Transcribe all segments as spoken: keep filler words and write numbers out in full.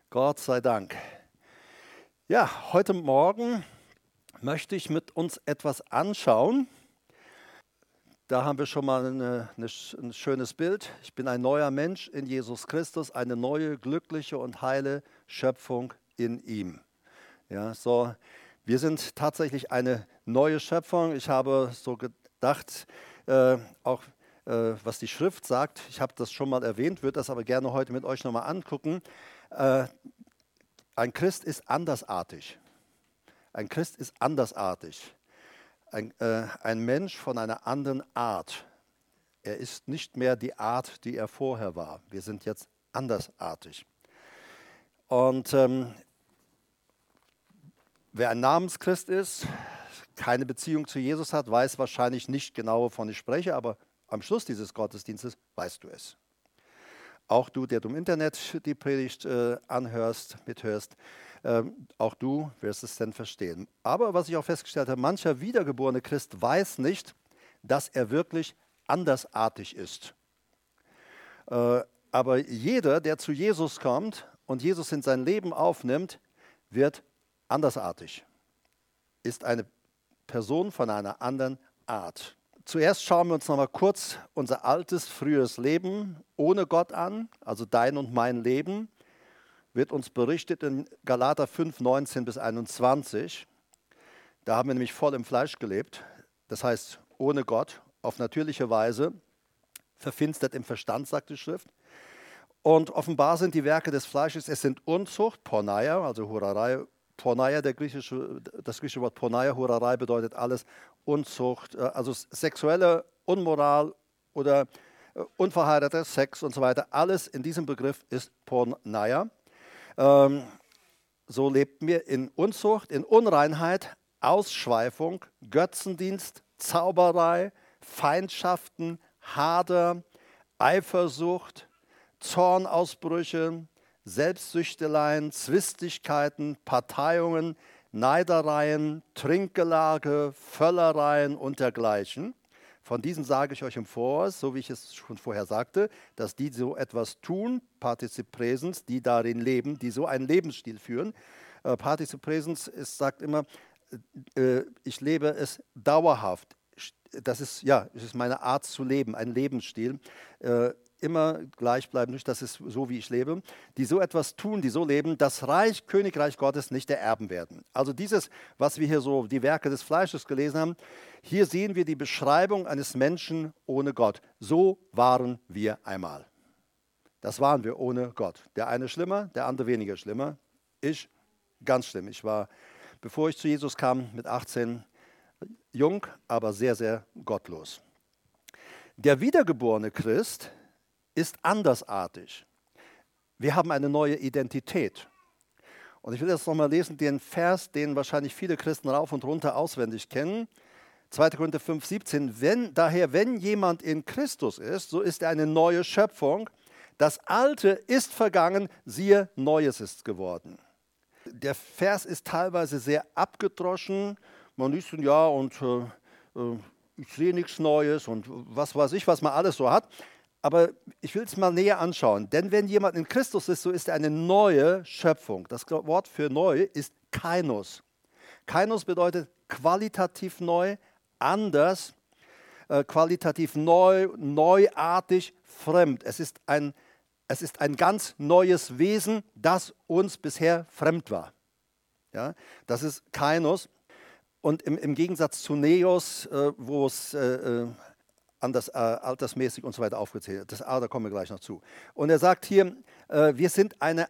Gott sei Dank. Ja, heute Morgen möchte ich mit uns etwas anschauen. Da haben wir schon mal eine, eine, ein schönes Bild. Ich bin ein neuer Mensch in Jesus Christus, eine neue, glückliche und heile Schöpfung in ihm. Ja, so, wir sind tatsächlich eine neue Schöpfung. Ich habe so gedacht, äh, auch äh, was die Schrift sagt, ich habe das schon mal erwähnt, würde das aber gerne heute mit euch nochmal angucken. Äh, ein Christ ist andersartig. Ein Christ ist andersartig. Ein, äh, ein Mensch von einer anderen Art. Er ist nicht mehr die Art, die er vorher war. Wir sind jetzt andersartig. Und ähm, wer ein Namenschrist ist, keine Beziehung zu Jesus hat, weiß wahrscheinlich nicht genau, wovon ich spreche, aber am Schluss dieses Gottesdienstes weißt du es. Auch du, der du im Internet die Predigt äh, anhörst, mithörst, äh, auch du wirst es dann verstehen. Aber was ich auch festgestellt habe, mancher wiedergeborene Christ weiß nicht, dass er wirklich andersartig ist. Äh, aber jeder, der zu Jesus kommt und Jesus in sein Leben aufnimmt, wird andersartig, ist eine Person von einer anderen Art. Zuerst schauen wir uns noch mal kurz unser altes, frühes Leben ohne Gott an, also dein und mein Leben, wird uns berichtet in Galater fünf, neunzehn bis einundzwanzig. Da haben wir nämlich voll im Fleisch gelebt, das heißt ohne Gott, auf natürliche Weise, verfinstert im Verstand, sagt die Schrift. Und offenbar sind die Werke des Fleisches, es sind Unzucht, Porneia, also Hurerei. Porneia, der griechische, das griechische Wort Porneia, Hurerei bedeutet alles Unzucht, also sexuelle Unmoral oder unverheirateter Sex und so weiter. Alles in diesem Begriff ist Porneia. Ähm, so lebten wir in Unzucht, in Unreinheit, Ausschweifung, Götzendienst, Zauberei, Feindschaften, Hader, Eifersucht, Zornausbrüche, Selbstsüchteleien, Zwistigkeiten, Parteiungen, Neidereien, Trinkgelage, Völlereien und dergleichen. Von diesen sage ich euch im Voraus, so wie ich es schon vorher sagte, dass die so etwas tun, Partizip Präsens, die darin leben, die so einen Lebensstil führen. Äh, Partizip Präsens ist, sagt immer, äh, ich lebe es dauerhaft. Das ist, ja, das ist meine Art zu leben, ein Lebensstil. Äh, immer gleichbleibend, nicht, das ist so, wie ich lebe, die so etwas tun, die so leben, das Reich, Königreich Gottes nicht ererben werden. Also dieses, was wir hier so, die Werke des Fleisches gelesen haben, hier sehen wir die Beschreibung eines Menschen ohne Gott. So waren wir einmal. Das waren wir ohne Gott. Der eine schlimmer, der andere weniger schlimmer. Ich ganz schlimm. Ich war, bevor ich zu Jesus kam, mit achtzehn jung, aber sehr, sehr gottlos. Der wiedergeborene Christ ist andersartig. Wir haben eine neue Identität. Und ich will jetzt nochmal lesen, den Vers, den wahrscheinlich viele Christen rauf und runter auswendig kennen. zweiter Korinther fünf, siebzehn. Wenn, daher, wenn jemand in Christus ist, so ist er eine neue Schöpfung. Das Alte ist vergangen, siehe, Neues ist geworden. Der Vers ist teilweise sehr abgedroschen. Man liest ihn, ja, und äh, äh, ich sehe nichts Neues und was weiß ich, was man alles so hat. Aber ich will es mal näher anschauen. Denn wenn jemand in Christus ist, so ist er eine neue Schöpfung. Das Wort für neu ist Kainos. Kainos bedeutet qualitativ neu, anders, äh, qualitativ neu, neuartig, fremd. Es ist, ein, es ist ein ganz neues Wesen, das uns bisher fremd war. Ja, das ist Kainos. Und im, im Gegensatz zu Neos, äh, wo es äh, äh, anders äh, altersmäßig und so weiter aufgezählt wird. Das A, da kommen wir gleich noch zu. Und er sagt hier, äh, wir sind eine,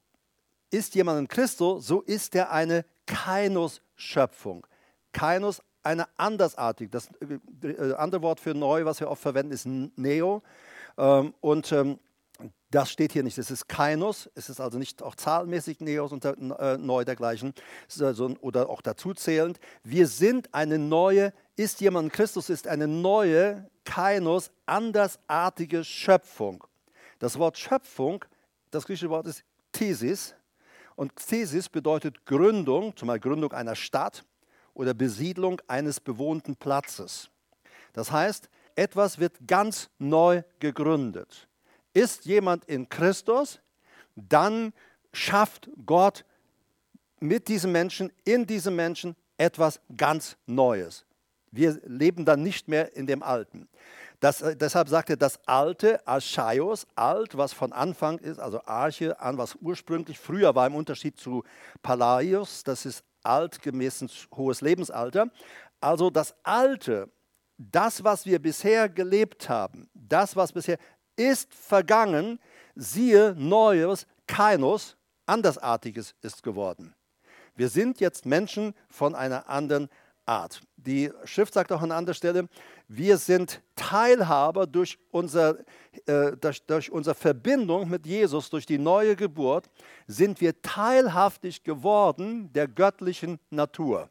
ist jemand in Christus, so ist er eine Kainos-Schöpfung. Kainos, eine andersartige. Das äh, andere Wort für neu, was wir oft verwenden, ist Neo. Ähm, und ähm, das steht hier nicht. Es ist Kainos. Es ist also nicht auch zahlenmäßig Neos und äh, neu dergleichen also, oder auch dazu zählend. Wir sind eine neue, ist jemand in Christus, ist eine neue Kainos, andersartige Schöpfung. Das Wort Schöpfung, das griechische Wort ist Thesis. Und Thesis bedeutet Gründung, zum Beispiel Gründung einer Stadt oder Besiedlung eines bewohnten Platzes. Das heißt, etwas wird ganz neu gegründet. Ist jemand in Christus, dann schafft Gott mit diesem Menschen, in diesem Menschen etwas ganz Neues. Wir leben dann nicht mehr in dem Alten. Das, deshalb sagt er, das Alte, Archaios, alt, was von Anfang ist, also Arche, an was ursprünglich, früher war im Unterschied zu Palaios, das ist alt gemäß ein hohes Lebensalter. Also das Alte, das, was wir bisher gelebt haben, das, was bisher ist vergangen, siehe, Neues, Kainos, Andersartiges ist geworden. Wir sind jetzt Menschen von einer anderen Art. Die Schrift sagt auch an anderer Stelle, wir sind Teilhaber durch, unser, äh, durch, durch unsere Verbindung mit Jesus, durch die neue Geburt, sind wir teilhaftig geworden der göttlichen Natur.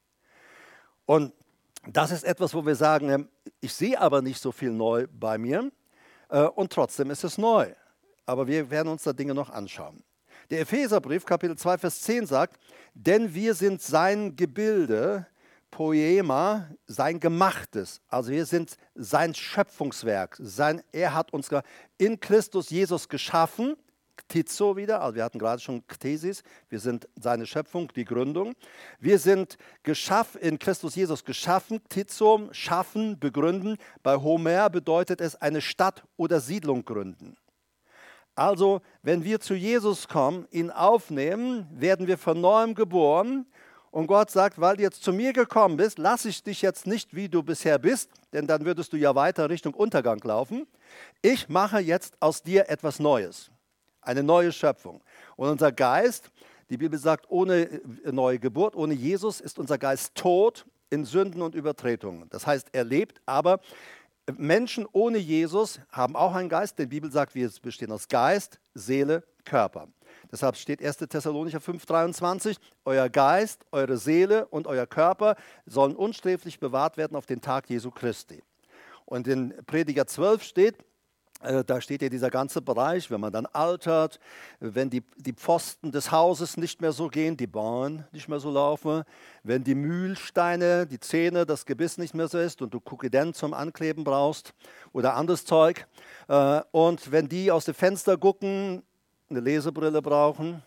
Und das ist etwas, wo wir sagen, ich sehe aber nicht so viel neu bei mir äh, und trotzdem ist es neu. Aber wir werden uns da Dinge noch anschauen. Der Epheserbrief, Kapitel zwei, Vers zehn sagt, denn wir sind sein Gebilde, Poema, sein Gemachtes. Also wir sind sein Schöpfungswerk. Sein, er hat uns in Christus Jesus geschaffen, Ktizo wieder, also wir hatten gerade schon Ktesis, wir sind seine Schöpfung, die Gründung. Wir sind geschaffen, in Christus Jesus geschaffen, Ktizo, schaffen, begründen. Bei Homer bedeutet es eine Stadt oder Siedlung gründen. Also, wenn wir zu Jesus kommen, ihn aufnehmen, werden wir von neuem geboren. Und Gott sagt, weil du jetzt zu mir gekommen bist, lasse ich dich jetzt nicht, wie du bisher bist, denn dann würdest du ja weiter Richtung Untergang laufen. Ich mache jetzt aus dir etwas Neues, eine neue Schöpfung. Und unser Geist, die Bibel sagt, ohne neue Geburt, ohne Jesus ist unser Geist tot in Sünden und Übertretungen. Das heißt, er lebt, aber Menschen ohne Jesus haben auch einen Geist, denn die Bibel sagt, wir bestehen aus Geist, Seele, Körper. Deshalb steht erster Thessalonicher fünf, dreiundzwanzig, euer Geist, eure Seele und euer Körper sollen unsträflich bewahrt werden auf den Tag Jesu Christi. Und in Prediger zwölf steht, äh, da steht ja dieser ganze Bereich, wenn man dann altert, wenn die, die Pfosten des Hauses nicht mehr so gehen, die Bahn nicht mehr so laufen, wenn die Mühlsteine, die Zähne, das Gebiss nicht mehr so ist und du Kokident zum Ankleben brauchst oder anderes Zeug. Äh, und wenn die aus dem Fenster gucken, eine Lesebrille brauchen.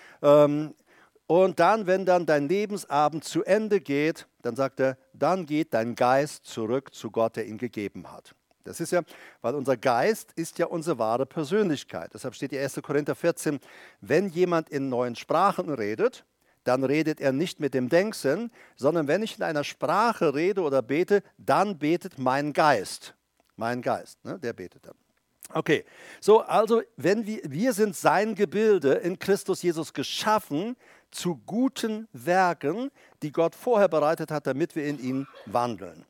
Ähm, und dann, wenn dann dein Lebensabend zu Ende geht, dann sagt er, dann geht dein Geist zurück zu Gott, der ihn gegeben hat. Das ist ja, weil unser Geist ist ja unsere wahre Persönlichkeit. Deshalb steht in erster Korinther vierzehn, wenn jemand in neuen Sprachen redet, dann redet er nicht mit dem Denksinn, sondern wenn ich in einer Sprache rede oder bete, dann betet mein Geist. Mein Geist, ne, der betet dann. Okay, so also wenn wir, wir sind sein Gebilde in Christus Jesus geschaffen zu guten Werken, die Gott vorher bereitet hat, damit wir in ihn wandeln.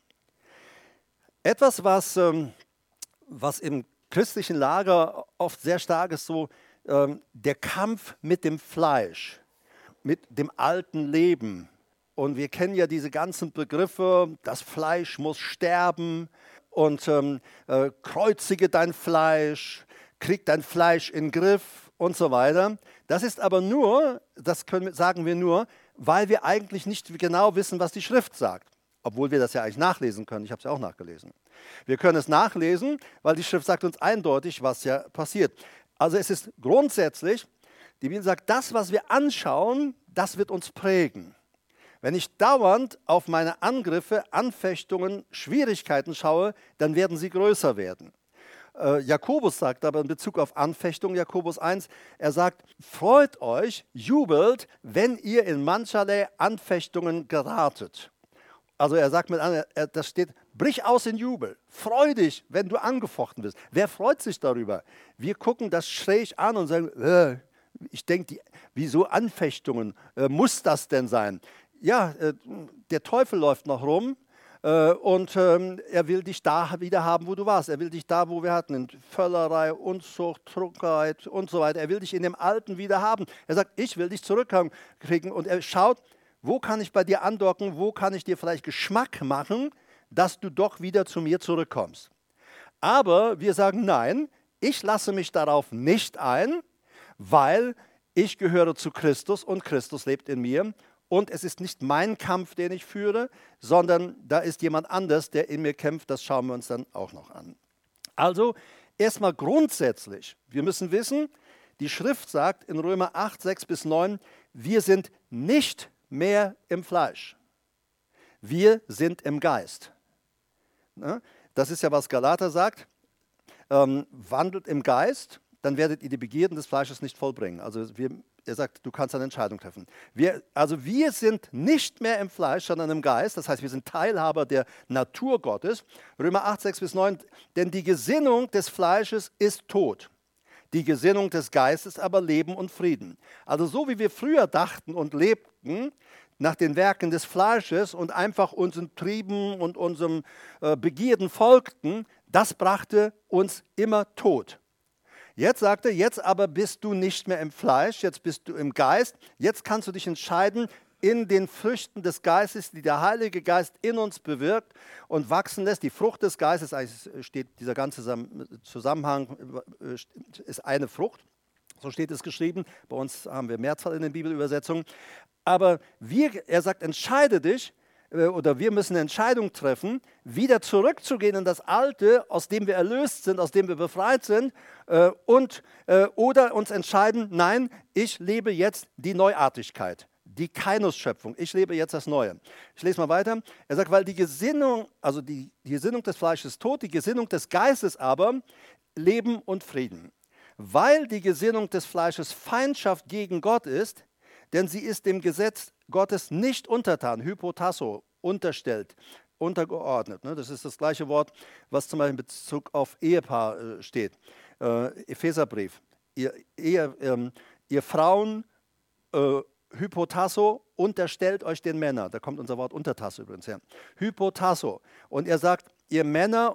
Etwas, was, ähm, was im christlichen Lager oft sehr stark ist, so ähm, der Kampf mit dem Fleisch, mit dem alten Leben. Und wir kennen ja diese ganzen Begriffe, das Fleisch muss sterben. Und ähm, äh, kreuzige dein Fleisch, krieg dein Fleisch in den Griff und so weiter. Das ist aber nur, das können, sagen wir nur, weil wir eigentlich nicht genau wissen, was die Schrift sagt. Obwohl wir das ja eigentlich nachlesen können. Ich habe es ja auch nachgelesen. Wir können es nachlesen, weil die Schrift sagt uns eindeutig, was ja passiert. Also es ist grundsätzlich, die Bibel sagt, das, was wir anschauen, das wird uns prägen. Wenn ich dauernd auf meine Angriffe, Anfechtungen, Schwierigkeiten schaue, dann werden sie größer werden. Äh, Jakobus sagt aber in Bezug auf Anfechtungen, Jakobus eins, er sagt, freut euch, jubelt, wenn ihr in mancherlei Anfechtungen geratet. Also er sagt mit an, das steht, brich aus in Jubel, freu dich, wenn du angefochten bist. Wer freut sich darüber? Wir gucken das schräg an und sagen, äh, ich denke, wieso Anfechtungen, äh, muss das denn sein? Ja, äh, der Teufel läuft noch rum äh, und ähm, er will dich da wieder haben, wo du warst. Er will dich da, wo wir hatten, in Völlerei, Unzucht, Trunkenheit und so weiter. Er will dich in dem Alten wieder haben. Er sagt, ich will dich zurückkriegen und er schaut, wo kann ich bei dir andocken, wo kann ich dir vielleicht Geschmack machen, dass du doch wieder zu mir zurückkommst. Aber wir sagen, nein, ich lasse mich darauf nicht ein, weil ich gehöre zu Christus und Christus lebt in mir. Und es ist nicht mein Kampf, den ich führe, sondern da ist jemand anders, der in mir kämpft. Das schauen wir uns dann auch noch an. Also erstmal grundsätzlich, wir müssen wissen, Die Schrift sagt in Römer acht, sechs bis neun, wir sind nicht mehr im Fleisch. Wir sind im Geist. Das ist ja, was Galater sagt. Ähm, wandelt im Geist, dann werdet ihr die Begierden des Fleisches nicht vollbringen. Also wir, er sagt, du kannst eine Entscheidung treffen. Wir, also wir sind nicht mehr im Fleisch, sondern im Geist. Das heißt, wir sind Teilhaber der Natur Gottes. Römer acht, sechs bis neun. Denn die Gesinnung des Fleisches ist Tod. Die Gesinnung des Geistes aber Leben und Frieden. Also so wie wir früher dachten und lebten, nach den Werken des Fleisches und einfach unseren Trieben und unserem äh, Begierden folgten, das brachte uns immer Tod. Jetzt sagt er, jetzt aber bist du nicht mehr im Fleisch, jetzt bist du im Geist. Jetzt kannst du dich entscheiden, in den Früchten des Geistes, die der Heilige Geist in uns bewirkt und wachsen lässt. Die Frucht des Geistes, eigentlich steht dieser ganze Zusammenhang, ist eine Frucht. So steht es geschrieben. Bei uns haben wir Mehrzahl in den Bibelübersetzungen. Aber wir, er sagt, entscheide dich, oder wir müssen eine Entscheidung treffen, wieder zurückzugehen in das Alte, aus dem wir erlöst sind, aus dem wir befreit sind, äh, und, äh, oder uns entscheiden, nein, ich lebe jetzt die Neuartigkeit, die Kainos-Schöpfung, ich lebe jetzt das Neue. Ich lese mal weiter. Er sagt, weil die Gesinnung, also die, die Gesinnung des Fleisches ist tot, die Gesinnung des Geistes aber Leben und Frieden. Weil die Gesinnung des Fleisches Feindschaft gegen Gott ist, denn sie ist dem Gesetz Gottes nicht untertan, hypotasso, unterstellt, untergeordnet. Das ist das gleiche Wort, was zum Beispiel in Bezug auf Ehepaar steht. Epheserbrief. Ihr, ihr, ähm, ihr Frauen, äh, hypotasso, unterstellt euch den Männern. Da kommt unser Wort Untertasse übrigens her. Hypotasso. Und er sagt, ihr Männer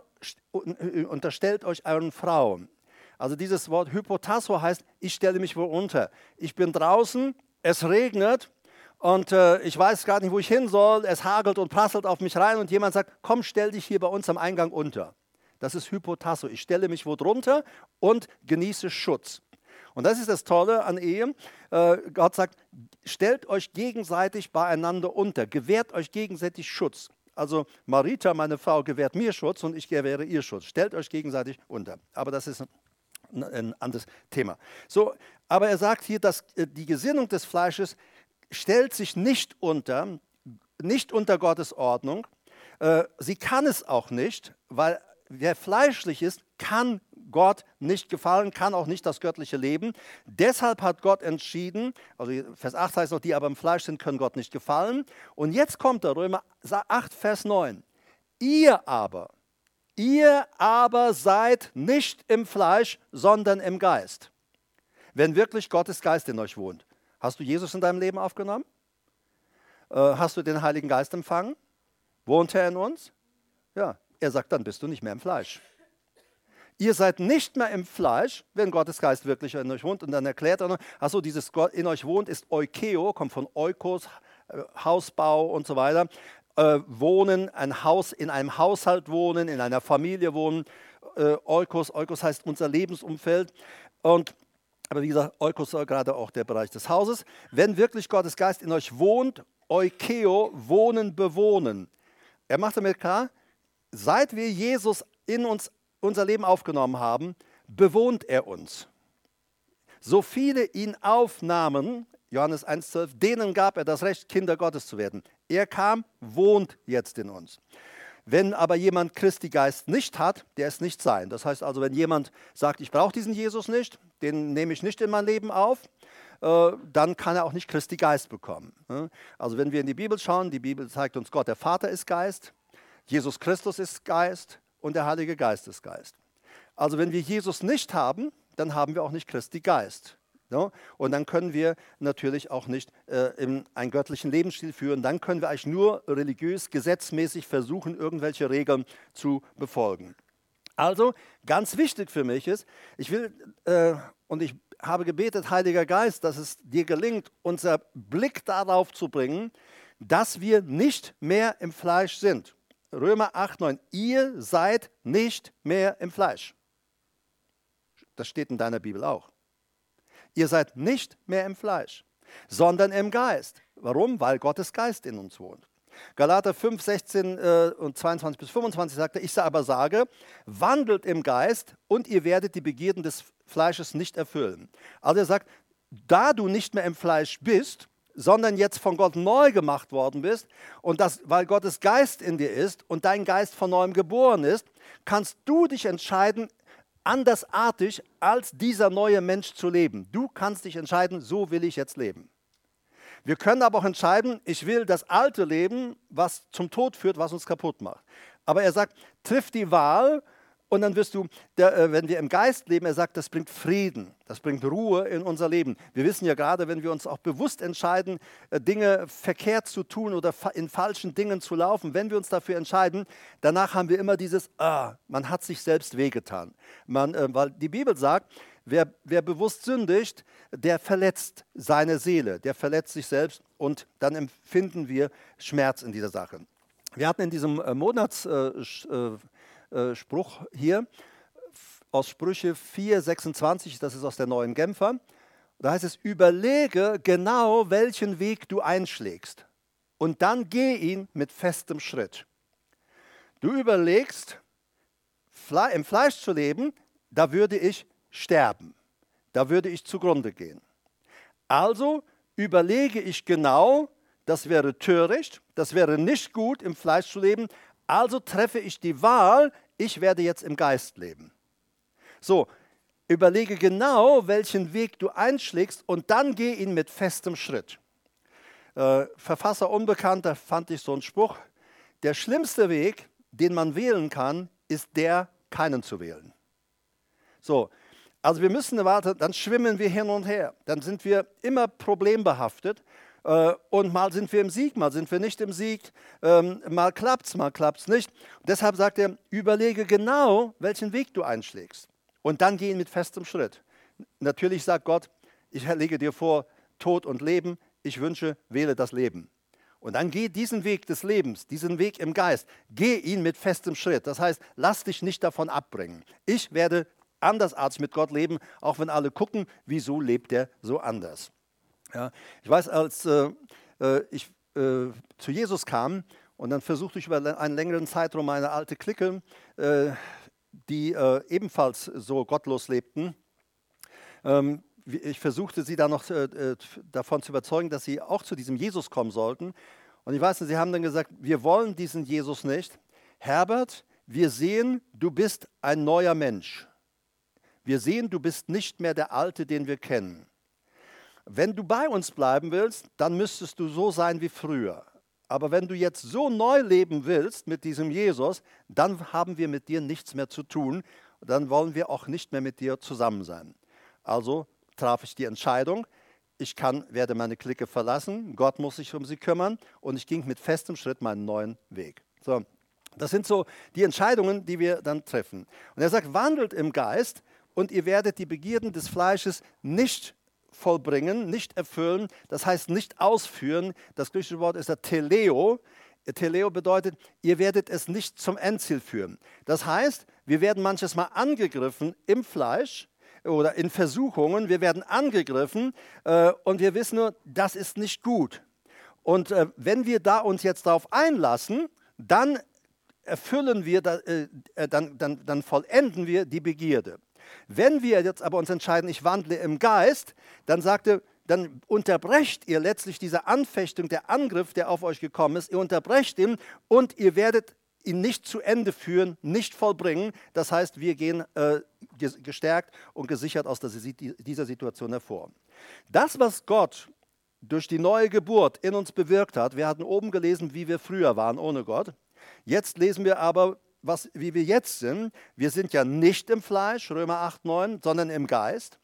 unterstellt euch euren Frauen. Also dieses Wort hypotasso heißt, ich stelle mich wohl unter. Ich bin draußen, es regnet und äh, ich weiß gar nicht, wo ich hin soll. Es hagelt und prasselt auf mich rein und jemand sagt, komm, stell dich hier bei uns am Eingang unter. Das ist hypotasso. Ich stelle mich wo drunter und genieße Schutz. Und das ist das Tolle an Ehe. Äh, Gott sagt, stellt euch gegenseitig beieinander unter, gewährt euch gegenseitig Schutz. Also Marita, meine Frau, gewährt mir Schutz und ich gewähre ihr Schutz. Stellt euch gegenseitig unter. Aber das ist ein, ein anderes Thema. So, aber er sagt hier, dass die Gesinnung des Fleisches stellt sich nicht unter, nicht unter Gottes Ordnung. Äh, sie kann es auch nicht, weil wer fleischlich ist, kann Gott nicht gefallen, kann auch nicht das göttliche Leben. Deshalb hat Gott entschieden, also Vers acht heißt noch, die aber im Fleisch sind, können Gott nicht gefallen. Und jetzt kommt der Römer acht, Vers neun. Ihr aber, ihr aber seid nicht im Fleisch, sondern im Geist. Wenn wirklich Gottes Geist in euch wohnt. Hast du Jesus in deinem Leben aufgenommen? Äh, hast du den Heiligen Geist empfangen? Wohnt er in uns? Ja, er sagt, dann bist du nicht mehr im Fleisch. Ihr seid nicht mehr im Fleisch, wenn Gottes Geist wirklich in euch wohnt. Und dann erklärt er noch, achso, dieses Gott in euch wohnt ist Oikeo, kommt von Oikos, äh, Hausbau und so weiter. Äh, wohnen, ein Haus, in einem Haushalt wohnen, in einer Familie wohnen. Äh, Oikos, Oikos heißt unser Lebensumfeld. Und, aber wie gesagt, Oikos ist gerade auch der Bereich des Hauses. Wenn wirklich Gottes Geist in euch wohnt, Oikeo, wohnen, bewohnen. Er macht damit klar, seit wir Jesus in uns unser Leben aufgenommen haben, bewohnt er uns. So viele ihn aufnahmen, Johannes eins, zwölf, denen gab er das Recht, Kinder Gottes zu werden. Er kam, wohnt jetzt in uns. Wenn aber jemand Christi Geist nicht hat, der ist nicht sein. Das heißt also, wenn jemand sagt, ich brauche diesen Jesus nicht, den nehme ich nicht in mein Leben auf, äh, dann kann er auch nicht Christi Geist bekommen. Also wenn wir in die Bibel schauen, die Bibel zeigt uns, Gott der Vater ist Geist, Jesus Christus ist Geist, und der Heilige Geist ist Geist. Also wenn wir Jesus nicht haben, dann haben wir auch nicht Christi Geist. Ja? Und dann können wir natürlich auch nicht äh, in einen göttlichen Lebensstil führen. Dann können wir eigentlich nur religiös, gesetzmäßig versuchen, irgendwelche Regeln zu befolgen. Also ganz wichtig für mich ist, ich will, äh, und ich habe gebetet, Heiliger Geist, dass es dir gelingt, unser Blick darauf zu bringen, dass wir nicht mehr im Fleisch sind. Römer acht, neun, ihr seid nicht mehr im Fleisch. Das steht in deiner Bibel auch. Ihr seid nicht mehr im Fleisch, sondern im Geist. Warum? Weil Gottes Geist in uns wohnt. Galater fünf, sechzehn äh, und zweiundzwanzig bis fünfundzwanzig sagt er, ich aber sage, wandelt im Geist und ihr werdet die Begierden des Fleisches nicht erfüllen. Also er sagt, da du nicht mehr im Fleisch bist, sondern jetzt von Gott neu gemacht worden bist und das, weil Gottes Geist in dir ist und dein Geist von neuem geboren ist, kannst du dich entscheiden, andersartig als dieser neue Mensch zu leben. Du kannst dich entscheiden, so will ich jetzt leben. Wir können aber auch entscheiden, ich will das alte Leben, was zum Tod führt, was uns kaputt macht. Aber er sagt, triff die Wahl und dann wirst du, der, äh, wenn wir im Geist leben, er sagt, das bringt Frieden, das bringt Ruhe in unser Leben. Wir wissen ja gerade, wenn wir uns auch bewusst entscheiden, äh, Dinge verkehrt zu tun oder fa- in falschen Dingen zu laufen, wenn wir uns dafür entscheiden, danach haben wir immer dieses, ah, man hat sich selbst wehgetan. Man, äh, weil die Bibel sagt, wer, wer bewusst sündigt, der verletzt seine Seele, der verletzt sich selbst und dann empfinden wir Schmerz in dieser Sache. Wir hatten in diesem äh, Monatsspruch äh, äh, Spruch hier aus Sprüche vier sechsundzwanzig, das ist aus der Neuen Genfer, da heißt es, überlege genau, welchen Weg du einschlägst und dann geh ihn mit festem Schritt. Du überlegst, Fle- im Fleisch zu leben, da würde ich sterben, da würde ich zugrunde gehen. Also überlege ich genau, das wäre töricht, das wäre nicht gut, im Fleisch zu leben, also treffe ich die Wahl, ich werde jetzt im Geist leben. So, überlege genau, welchen Weg du einschlägst und dann geh ihn mit festem Schritt. Äh, Verfasser Unbekannter fand ich so einen Spruch, der schlimmste Weg, den man wählen kann, ist der, keinen zu wählen. So, also wir müssen warten, dann schwimmen wir hin und her, dann sind wir immer problembehaftet. Und mal sind wir im Sieg, mal sind wir nicht im Sieg, ähm, mal klappt es, mal klappt es nicht. Und deshalb sagt er, überlege genau, welchen Weg du einschlägst und dann geh ihn mit festem Schritt. Natürlich sagt Gott, ich lege dir vor Tod und Leben, ich wünsche, wähle das Leben. Und dann geh diesen Weg des Lebens, diesen Weg im Geist, geh ihn mit festem Schritt. Das heißt, lass dich nicht davon abbringen. Ich werde andersartig mit Gott leben, auch wenn alle gucken, wieso lebt er so anders. Ja, ich weiß, als äh, ich äh, zu Jesus kam und dann versuchte ich über einen längeren Zeitraum eine alte Clique, äh, die äh, ebenfalls so gottlos lebten, ähm, ich versuchte sie dann noch äh, davon zu überzeugen, dass sie auch zu diesem Jesus kommen sollten. Und ich weiß nicht, sie haben dann gesagt, wir wollen diesen Jesus nicht. Herbert, wir sehen, du bist ein neuer Mensch. Wir sehen, du bist nicht mehr der Alte, den wir kennen. Wenn du bei uns bleiben willst, dann müsstest du so sein wie früher. Aber wenn du jetzt so neu leben willst mit diesem Jesus, dann haben wir mit dir nichts mehr zu tun. Dann wollen wir auch nicht mehr mit dir zusammen sein. Also traf ich die Entscheidung, ich kann, werde meine Clique verlassen, Gott muss sich um sie kümmern und ich ging mit festem Schritt meinen neuen Weg. So, das sind so die Entscheidungen, die wir dann treffen. Und er sagt, wandelt im Geist und ihr werdet die Begierden des Fleisches nicht vollbringen, nicht erfüllen, das heißt nicht ausführen. Das griechische Wort ist der Teleo. Teleo bedeutet, ihr werdet es nicht zum Endziel führen. Das heißt, wir werden manches Mal angegriffen im Fleisch oder in Versuchungen, wir werden angegriffen äh, und wir wissen nur, das ist nicht gut. Und äh, wenn wir da uns jetzt darauf einlassen, dann erfüllen wir, da, äh, dann, dann, dann vollenden wir die Begierde. Wenn wir jetzt aber uns entscheiden, ich wandle im Geist, dann sagt er, dann unterbrecht ihr letztlich diese Anfechtung, der Angriff, der auf euch gekommen ist, ihr unterbrecht ihn und ihr werdet ihn nicht zu Ende führen, nicht vollbringen. Das heißt, wir gehen äh, gestärkt und gesichert aus dieser Situation hervor. Das, was Gott durch die neue Geburt in uns bewirkt hat, wir hatten oben gelesen, wie wir früher waren ohne Gott. Jetzt lesen wir aber, was, wie wir jetzt sind. Wir sind ja nicht im Fleisch, Römer acht, neun, sondern im Geist.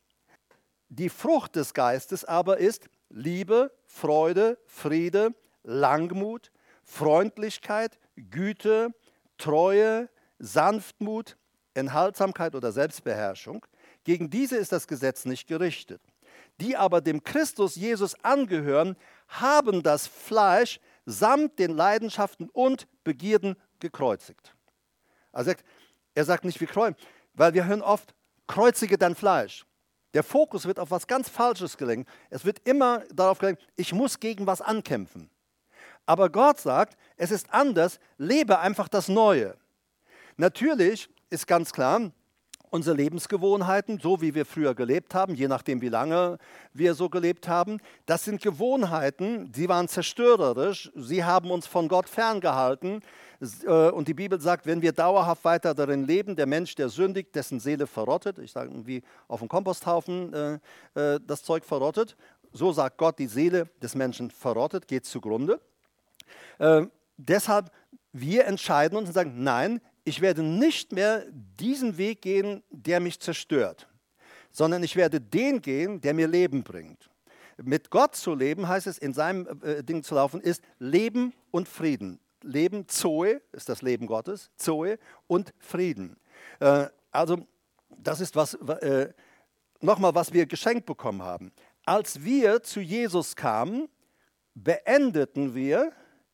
Die Frucht des Geistes aber ist Liebe, Freude, Friede, Langmut, Freundlichkeit, Güte, Treue, Sanftmut, Enthaltsamkeit oder Selbstbeherrschung. Gegen diese ist das Gesetz nicht gerichtet. Die aber dem Christus Jesus angehören, haben das Fleisch samt den Leidenschaften und Begierden gekreuzigt. Also er sagt nicht, wie kreuzigen, weil wir hören oft, kreuzige dein Fleisch. Der Fokus wird auf was ganz Falsches gelenkt. Es wird immer darauf gelenkt, ich muss gegen was ankämpfen. Aber Gott sagt, es ist anders, lebe einfach das Neue. Natürlich ist ganz klar, unsere Lebensgewohnheiten, so wie wir früher gelebt haben, je nachdem, wie lange wir so gelebt haben, das sind Gewohnheiten, die waren zerstörerisch, sie haben uns von Gott ferngehalten. Und die Bibel sagt, wenn wir dauerhaft weiter darin leben, der Mensch, der sündigt, dessen Seele verrottet, ich sage wie auf dem Komposthaufen äh, äh, das Zeug verrottet, so sagt Gott, die Seele des Menschen verrottet, geht zugrunde. Äh, deshalb, wir entscheiden uns und sagen, nein, ich werde nicht mehr diesen Weg gehen, der mich zerstört, sondern ich werde den gehen, der mir Leben bringt. Mit Gott zu leben, heißt es, in seinem äh, Ding zu laufen, ist Leben und Frieden. Leben, Zoe, ist das Leben Gottes, Zoe und Frieden. Äh, also das ist was, äh, nochmal, was wir geschenkt bekommen haben. Als wir zu Jesus kamen, beendeten wir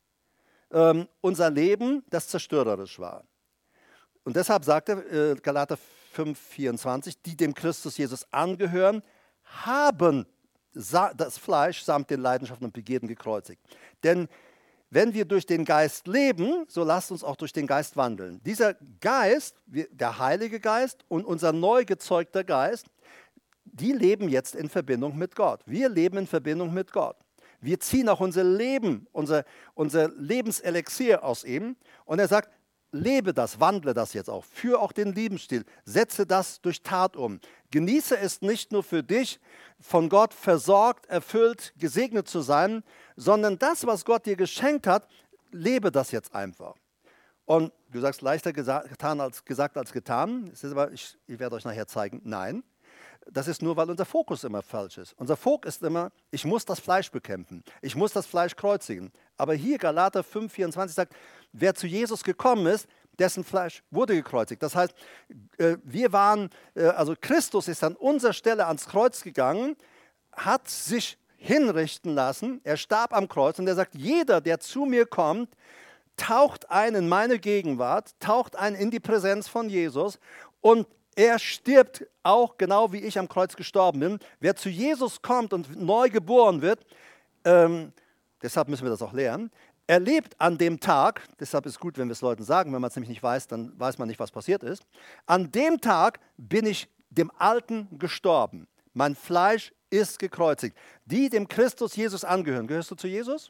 ähm, unser Leben, das zerstörerisch war. Und deshalb sagt er, äh, Galater fünf, vierundzwanzig, die dem Christus Jesus angehören, haben das Fleisch samt den Leidenschaften und Begierden gekreuzigt. Denn wenn wir durch den Geist leben, so lasst uns auch durch den Geist wandeln. Dieser Geist, der Heilige Geist und unser neu gezeugter Geist, die leben jetzt in Verbindung mit Gott. Wir leben in Verbindung mit Gott. Wir ziehen auch unser Leben, unser, unser Lebenselixier aus ihm. Und er sagt, lebe das, wandle das jetzt auch, führe auch den Lebensstil, setze das durch Tat um. Genieße es nicht nur für dich, von Gott versorgt, erfüllt, gesegnet zu sein, sondern das, was Gott dir geschenkt hat, lebe das jetzt einfach. Und du sagst, leichter getan als, gesagt als getan. Es ist aber, ich, ich werde euch nachher zeigen, nein. Das ist nur, weil unser Fokus immer falsch ist. Unser Fokus ist immer, ich muss das Fleisch bekämpfen. Ich muss das Fleisch kreuzigen. Aber hier Galater fünf, vierundzwanzig sagt, wer zu Jesus gekommen ist, dessen Fleisch wurde gekreuzigt. Das heißt, wir waren, also Christus ist an unserer Stelle ans Kreuz gegangen, hat sich hinrichten lassen, er starb am Kreuz und er sagt, jeder, der zu mir kommt, taucht ein in meine Gegenwart, taucht ein in die Präsenz von Jesus und er stirbt auch genau wie ich am Kreuz gestorben bin. Wer zu Jesus kommt und neu geboren wird, ähm, deshalb müssen wir das auch lernen, er lebt an dem Tag, deshalb ist es gut, wenn wir es Leuten sagen, wenn man es nämlich nicht weiß, dann weiß man nicht, was passiert ist. An dem Tag bin ich dem Alten gestorben. Mein Fleisch ist gekreuzigt. Die dem Christus Jesus angehören, gehörst du zu Jesus?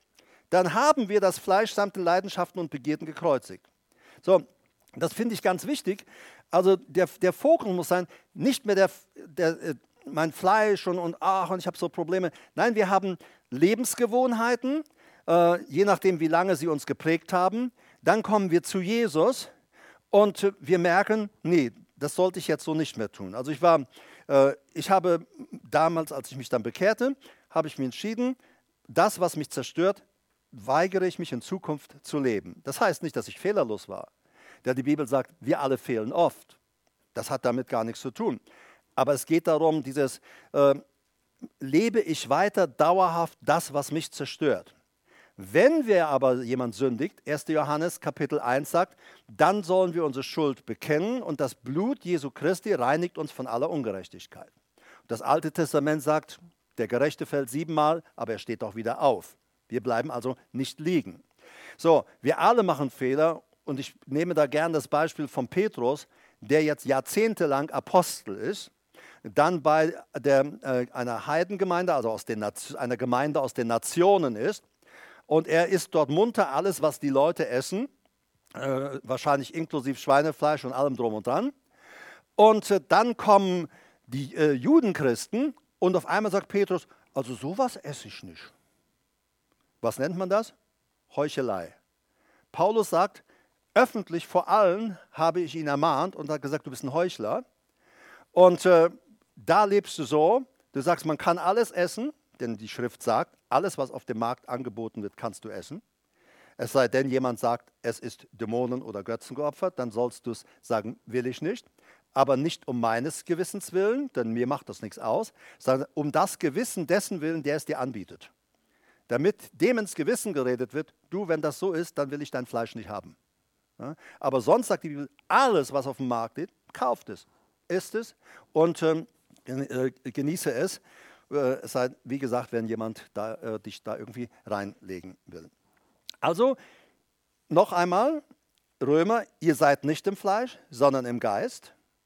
Dann haben wir das Fleisch samt den Leidenschaften und Begierden gekreuzigt. So, das finde ich ganz wichtig. Also der, der Fokus muss sein, nicht mehr der, der, äh, mein Fleisch und, und, ach, und ich habe so Probleme. Nein, wir haben Lebensgewohnheiten, äh, je nachdem, wie lange sie uns geprägt haben. Dann kommen wir zu Jesus und äh, wir merken, nee, das sollte ich jetzt so nicht mehr tun. Also ich war, äh, ich habe damals, als ich mich dann bekehrte, habe ich mir entschieden, das, was mich zerstört, weigere ich mich in Zukunft zu leben. Das heißt nicht, dass ich fehlerlos war. Denn die Bibel sagt, wir alle fehlen oft. Das hat damit gar nichts zu tun. Aber es geht darum, dieses, äh, lebe ich weiter dauerhaft das, was mich zerstört. Wenn wir aber jemand sündigt, erster Johannes Kapitel eins sagt, dann sollen wir unsere Schuld bekennen und das Blut Jesu Christi reinigt uns von aller Ungerechtigkeit. Das Alte Testament sagt, der Gerechte fällt siebenmal, aber er steht auch wieder auf. Wir bleiben also nicht liegen. So, wir alle machen Fehler. Und ich nehme da gern das Beispiel von Petrus, der jetzt jahrzehntelang Apostel ist, dann bei der, äh, einer Heidengemeinde, also aus den, einer Gemeinde aus den Nationen ist. Und er isst dort munter alles, was die Leute essen, äh, wahrscheinlich inklusive Schweinefleisch und allem drum und dran. Und äh, dann kommen die äh, Judenchristen und auf einmal sagt Petrus, also sowas esse ich nicht. Was nennt man das? Heuchelei. Paulus sagt, öffentlich vor allen habe ich ihn ermahnt und hat gesagt, du bist ein Heuchler. Und äh, da lebst du so, du sagst, man kann alles essen, denn die Schrift sagt, alles, was auf dem Markt angeboten wird, kannst du essen. Es sei denn, jemand sagt, es ist Dämonen oder Götzen geopfert, dann sollst du es sagen, will ich nicht. Aber nicht um meines Gewissens willen, denn mir macht das nichts aus, sondern um das Gewissen dessen willen, der es dir anbietet. Damit dem ins Gewissen geredet wird, du, wenn das so ist, dann will ich dein Fleisch nicht haben. Ja, aber sonst sagt die Bibel, alles, was auf dem Markt ist, kauft es, isst es und ähm, genieße es. Äh, es sei, wie gesagt, wenn jemand da, äh, dich da irgendwie reinlegen will. Also, noch einmal, Römer, ihr seid nicht im Fleisch, sondern im Geist.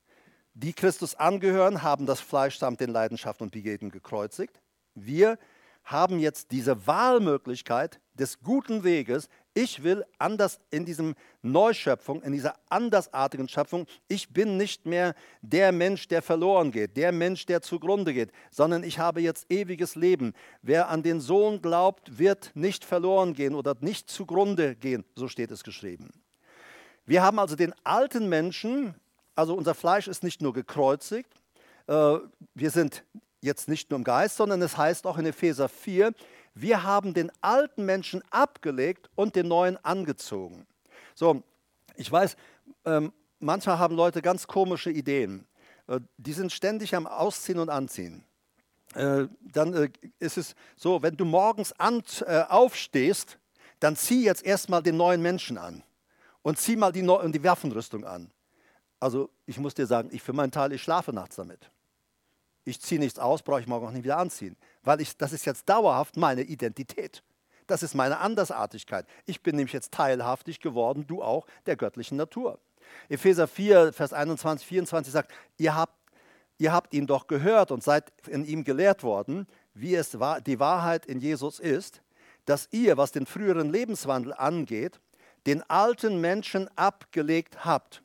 die Christus angehören, haben das Fleisch samt den Leidenschaften und Begierden gekreuzigt. Wir haben jetzt diese Wahlmöglichkeit des guten Weges. Ich will anders in diesem Neuschöpfung, in dieser andersartigen Schöpfung, ich bin nicht mehr der Mensch, der verloren geht, der Mensch, der zugrunde geht, sondern ich habe jetzt ewiges Leben. Wer an den Sohn glaubt, wird nicht verloren gehen oder nicht zugrunde gehen, so steht es geschrieben. Wir haben also den alten Menschen, also unser Fleisch ist nicht nur gekreuzigt, äh, wir sind jetzt nicht nur im Geist, sondern es heißt auch in Epheser vier, wir haben den alten Menschen abgelegt und den neuen angezogen. So, ich weiß, ähm, manchmal haben Leute ganz komische Ideen. Äh, die sind ständig am Ausziehen und Anziehen. Äh, dann äh, ist es so, wenn du morgens an, äh, aufstehst, dann zieh jetzt erstmal den neuen Menschen an und zieh mal die, Neu- die Waffenrüstung an. Also ich muss dir sagen, ich für meinen Teil, ich schlafe nachts damit. Ich ziehe nichts aus, brauche ich morgen auch nicht wieder anziehen, weil ich, das ist jetzt dauerhaft meine Identität. Das ist meine Andersartigkeit. Ich bin nämlich jetzt teilhaftig geworden, du auch, der göttlichen Natur. Epheser vier, Vers einundzwanzig, vierundzwanzig sagt, ihr habt, ihr habt ihn doch gehört und seid in ihm gelehrt worden, wie es war, die Wahrheit in Jesus ist, dass ihr, was den früheren Lebenswandel angeht, den alten Menschen abgelegt habt,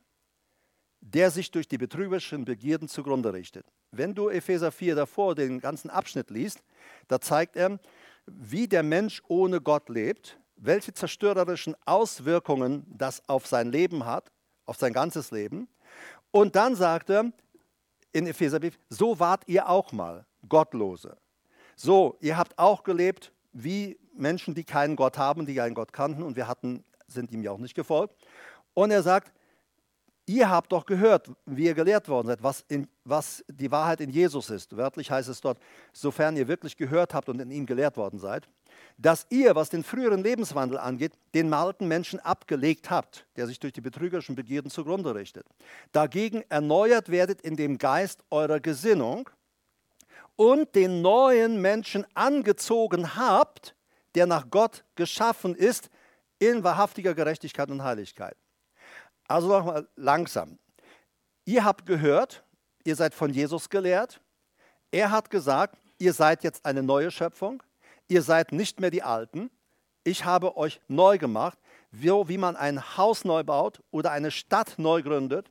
der sich durch die betrügerischen Begierden zugrunde richtet. Wenn du Epheser vier davor den ganzen Abschnitt liest, da zeigt er, wie der Mensch ohne Gott lebt, welche zerstörerischen Auswirkungen das auf sein Leben hat, auf sein ganzes Leben. Und dann sagt er in Epheserbrief, so wart ihr auch mal Gottlose. So, ihr habt auch gelebt wie Menschen, die keinen Gott haben, die einen Gott kannten und wir hatten, sind ihm ja auch nicht gefolgt. Und er sagt, ihr habt doch gehört, wie ihr gelehrt worden seid, was, in, was die Wahrheit in Jesus ist. Wörtlich heißt es dort, sofern ihr wirklich gehört habt und in ihm gelehrt worden seid, dass ihr, was den früheren Lebenswandel angeht, den alten Menschen abgelegt habt, der sich durch die betrügerischen Begierden zugrunde richtet. Dagegen erneuert werdet in dem Geist eurer Gesinnung und den neuen Menschen angezogen habt, der nach Gott geschaffen ist, in wahrhaftiger Gerechtigkeit und Heiligkeit. Also nochmal langsam. Ihr habt gehört, ihr seid von Jesus gelehrt. Er hat gesagt, ihr seid jetzt eine neue Schöpfung. Ihr seid nicht mehr die Alten. Ich habe euch neu gemacht, wie, wie man ein Haus neu baut oder eine Stadt neu gründet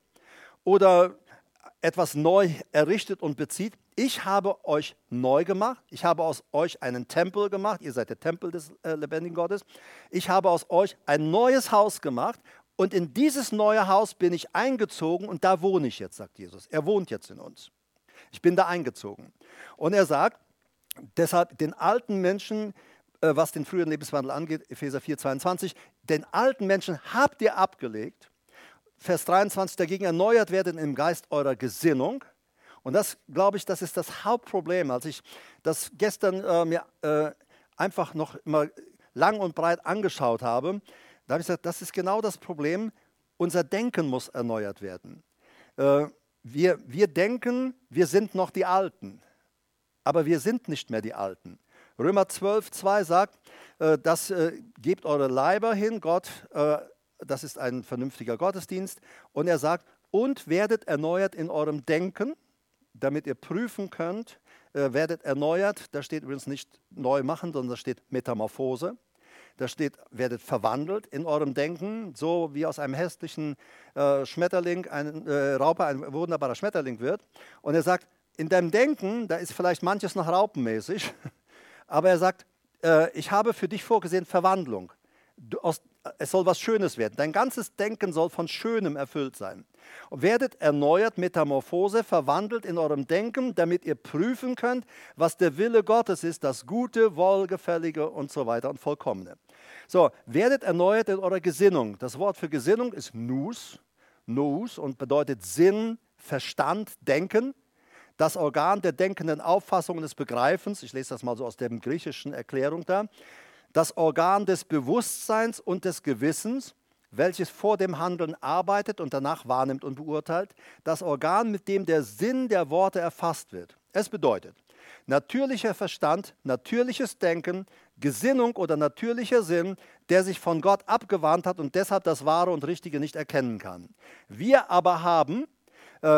oder etwas neu errichtet und bezieht. Ich habe euch neu gemacht. Ich habe aus euch einen Tempel gemacht. Ihr seid der Tempel des äh, lebendigen Gottes. Ich habe aus euch ein neues Haus gemacht. Und in dieses neue Haus bin ich eingezogen und da wohne ich jetzt, sagt Jesus. Er wohnt jetzt in uns. Ich bin da eingezogen. Und er sagt, deshalb den alten Menschen, äh, was den früheren Lebenswandel angeht, Epheser vier, zweiundzwanzig, den alten Menschen habt ihr abgelegt. Vers dreiundzwanzig, dagegen erneuert werden im Geist eurer Gesinnung. Und das, glaube ich, das ist das Hauptproblem. Als ich das gestern äh, mir äh, einfach noch mal lang und breit angeschaut habe, da habe ich gesagt, das ist genau das Problem. Unser Denken muss erneuert werden. Äh, wir, wir denken, wir sind noch die Alten, aber wir sind nicht mehr die Alten. Römer zwölf, zwei sagt, äh, das äh, gebt eure Leiber hin, Gott, äh, das ist ein vernünftiger Gottesdienst. Und er sagt, und werdet erneuert in eurem Denken, damit ihr prüfen könnt, äh, werdet erneuert, da steht übrigens nicht neu machen, sondern da steht Metamorphose. Da steht, werdet verwandelt in eurem Denken, so wie aus einem hässlichen äh, Schmetterling, ein äh, Raupe ein wunderbarer Schmetterling wird. Und er sagt, in deinem Denken, da ist vielleicht manches noch raupenmäßig, aber er sagt, äh, ich habe für dich vorgesehen Verwandlung. Du, aus, es soll was Schönes werden. Dein ganzes Denken soll von Schönem erfüllt sein. Und werdet erneuert, Metamorphose, verwandelt in eurem Denken, damit ihr prüfen könnt, was der Wille Gottes ist, das Gute, Wohlgefällige und so weiter und Vollkommene. So, werdet erneuert in eurer Gesinnung. Das Wort für Gesinnung ist nous, nous und bedeutet Sinn, Verstand, Denken. Das Organ der denkenden Auffassung und des Begreifens, ich lese das mal so aus der griechischen Erklärung da, das Organ des Bewusstseins und des Gewissens, welches vor dem Handeln arbeitet und danach wahrnimmt und beurteilt, das Organ, mit dem der Sinn der Worte erfasst wird. Es bedeutet, natürlicher Verstand, natürliches Denken, Gesinnung oder natürlicher Sinn, der sich von Gott abgewandt hat und deshalb das Wahre und Richtige nicht erkennen kann. Wir aber haben äh,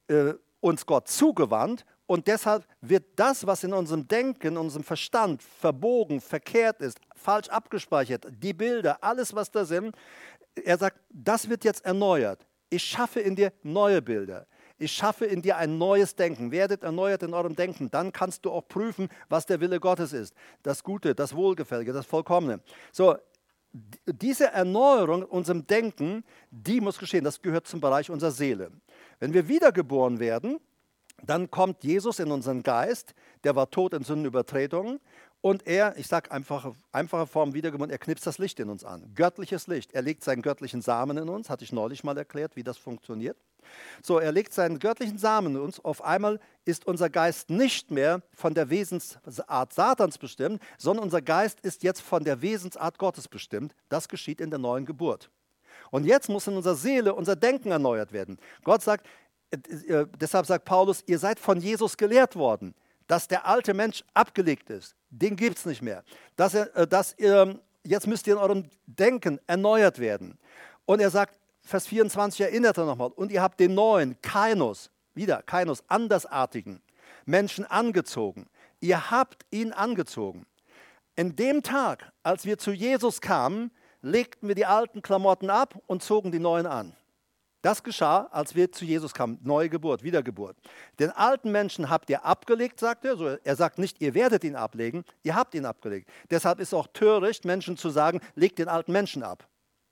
äh, uns Gott zugewandt und deshalb wird das, was in unserem Denken, in unserem Verstand verbogen, verkehrt ist, falsch abgespeichert, die Bilder, alles, was da sind, er sagt, das wird jetzt erneuert. Ich schaffe in dir neue Bilder. Ich schaffe in dir ein neues Denken. Werdet erneuert in eurem Denken. Dann kannst du auch prüfen, was der Wille Gottes ist. Das Gute, das Wohlgefällige, das Vollkommene. So, diese Erneuerung unserem Denken, die muss geschehen. Das gehört zum Bereich unserer Seele. Wenn wir wiedergeboren werden, dann kommt Jesus in unseren Geist. Der war tot in Sündenübertretungen. Und er, ich sage einfache, einfache Form wiedergeboren, er knipst das Licht in uns an. Göttliches Licht. Er legt seinen göttlichen Samen in uns. Hatte ich neulich mal erklärt, wie das funktioniert. So, er legt seinen göttlichen Samen in uns. Auf einmal ist unser Geist nicht mehr von der Wesensart Satans bestimmt, sondern unser Geist ist jetzt von der Wesensart Gottes bestimmt. Das geschieht in der neuen Geburt. Und jetzt muss in unserer Seele unser Denken erneuert werden. Gott sagt, äh, deshalb sagt Paulus, ihr seid von Jesus gelehrt worden, dass der alte Mensch abgelegt ist. Den gibt es nicht mehr. Dass er, äh, dass, äh, jetzt müsst ihr in eurem Denken erneuert werden. Und er sagt, Vers vierundzwanzig erinnert er nochmal. Und ihr habt den neuen, Kainos, wieder Kainos, andersartigen Menschen angezogen. Ihr habt ihn angezogen. In dem Tag, als wir zu Jesus kamen, legten wir die alten Klamotten ab und zogen die neuen an. Das geschah, als wir zu Jesus kamen. Neue Geburt, Wiedergeburt. Den alten Menschen habt ihr abgelegt, sagt er. So, er sagt nicht, ihr werdet ihn ablegen, ihr habt ihn abgelegt. Deshalb ist es auch töricht, Menschen zu sagen, legt den alten Menschen ab.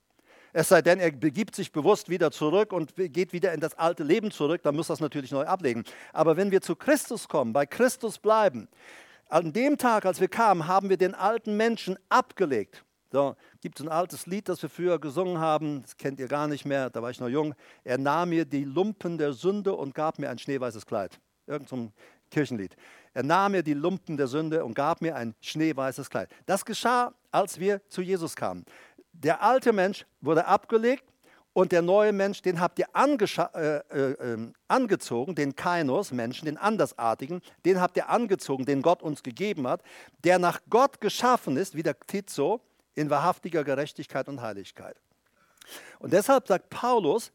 Es sei denn, er begibt sich bewusst wieder zurück und geht wieder in das alte Leben zurück, dann muss das natürlich neu ablegen. Aber wenn wir zu Christus kommen, bei Christus bleiben, an dem Tag, als wir kamen, haben wir den alten Menschen abgelegt. So, gibt es ein altes Lied, das wir früher gesungen haben, das kennt ihr gar nicht mehr, da war ich noch jung. Er nahm mir die Lumpen der Sünde und gab mir ein schneeweißes Kleid. Irgend so ein Kirchenlied. Er nahm mir die Lumpen der Sünde und gab mir ein schneeweißes Kleid. Das geschah, als wir zu Jesus kamen. Der alte Mensch wurde abgelegt und der neue Mensch, den habt ihr äh, äh, angezogen, den Kainos, Menschen, den Andersartigen, den habt ihr angezogen, den Gott uns gegeben hat, der nach Gott geschaffen ist, wie der Tizo, in wahrhaftiger Gerechtigkeit und Heiligkeit. Und deshalb sagt Paulus,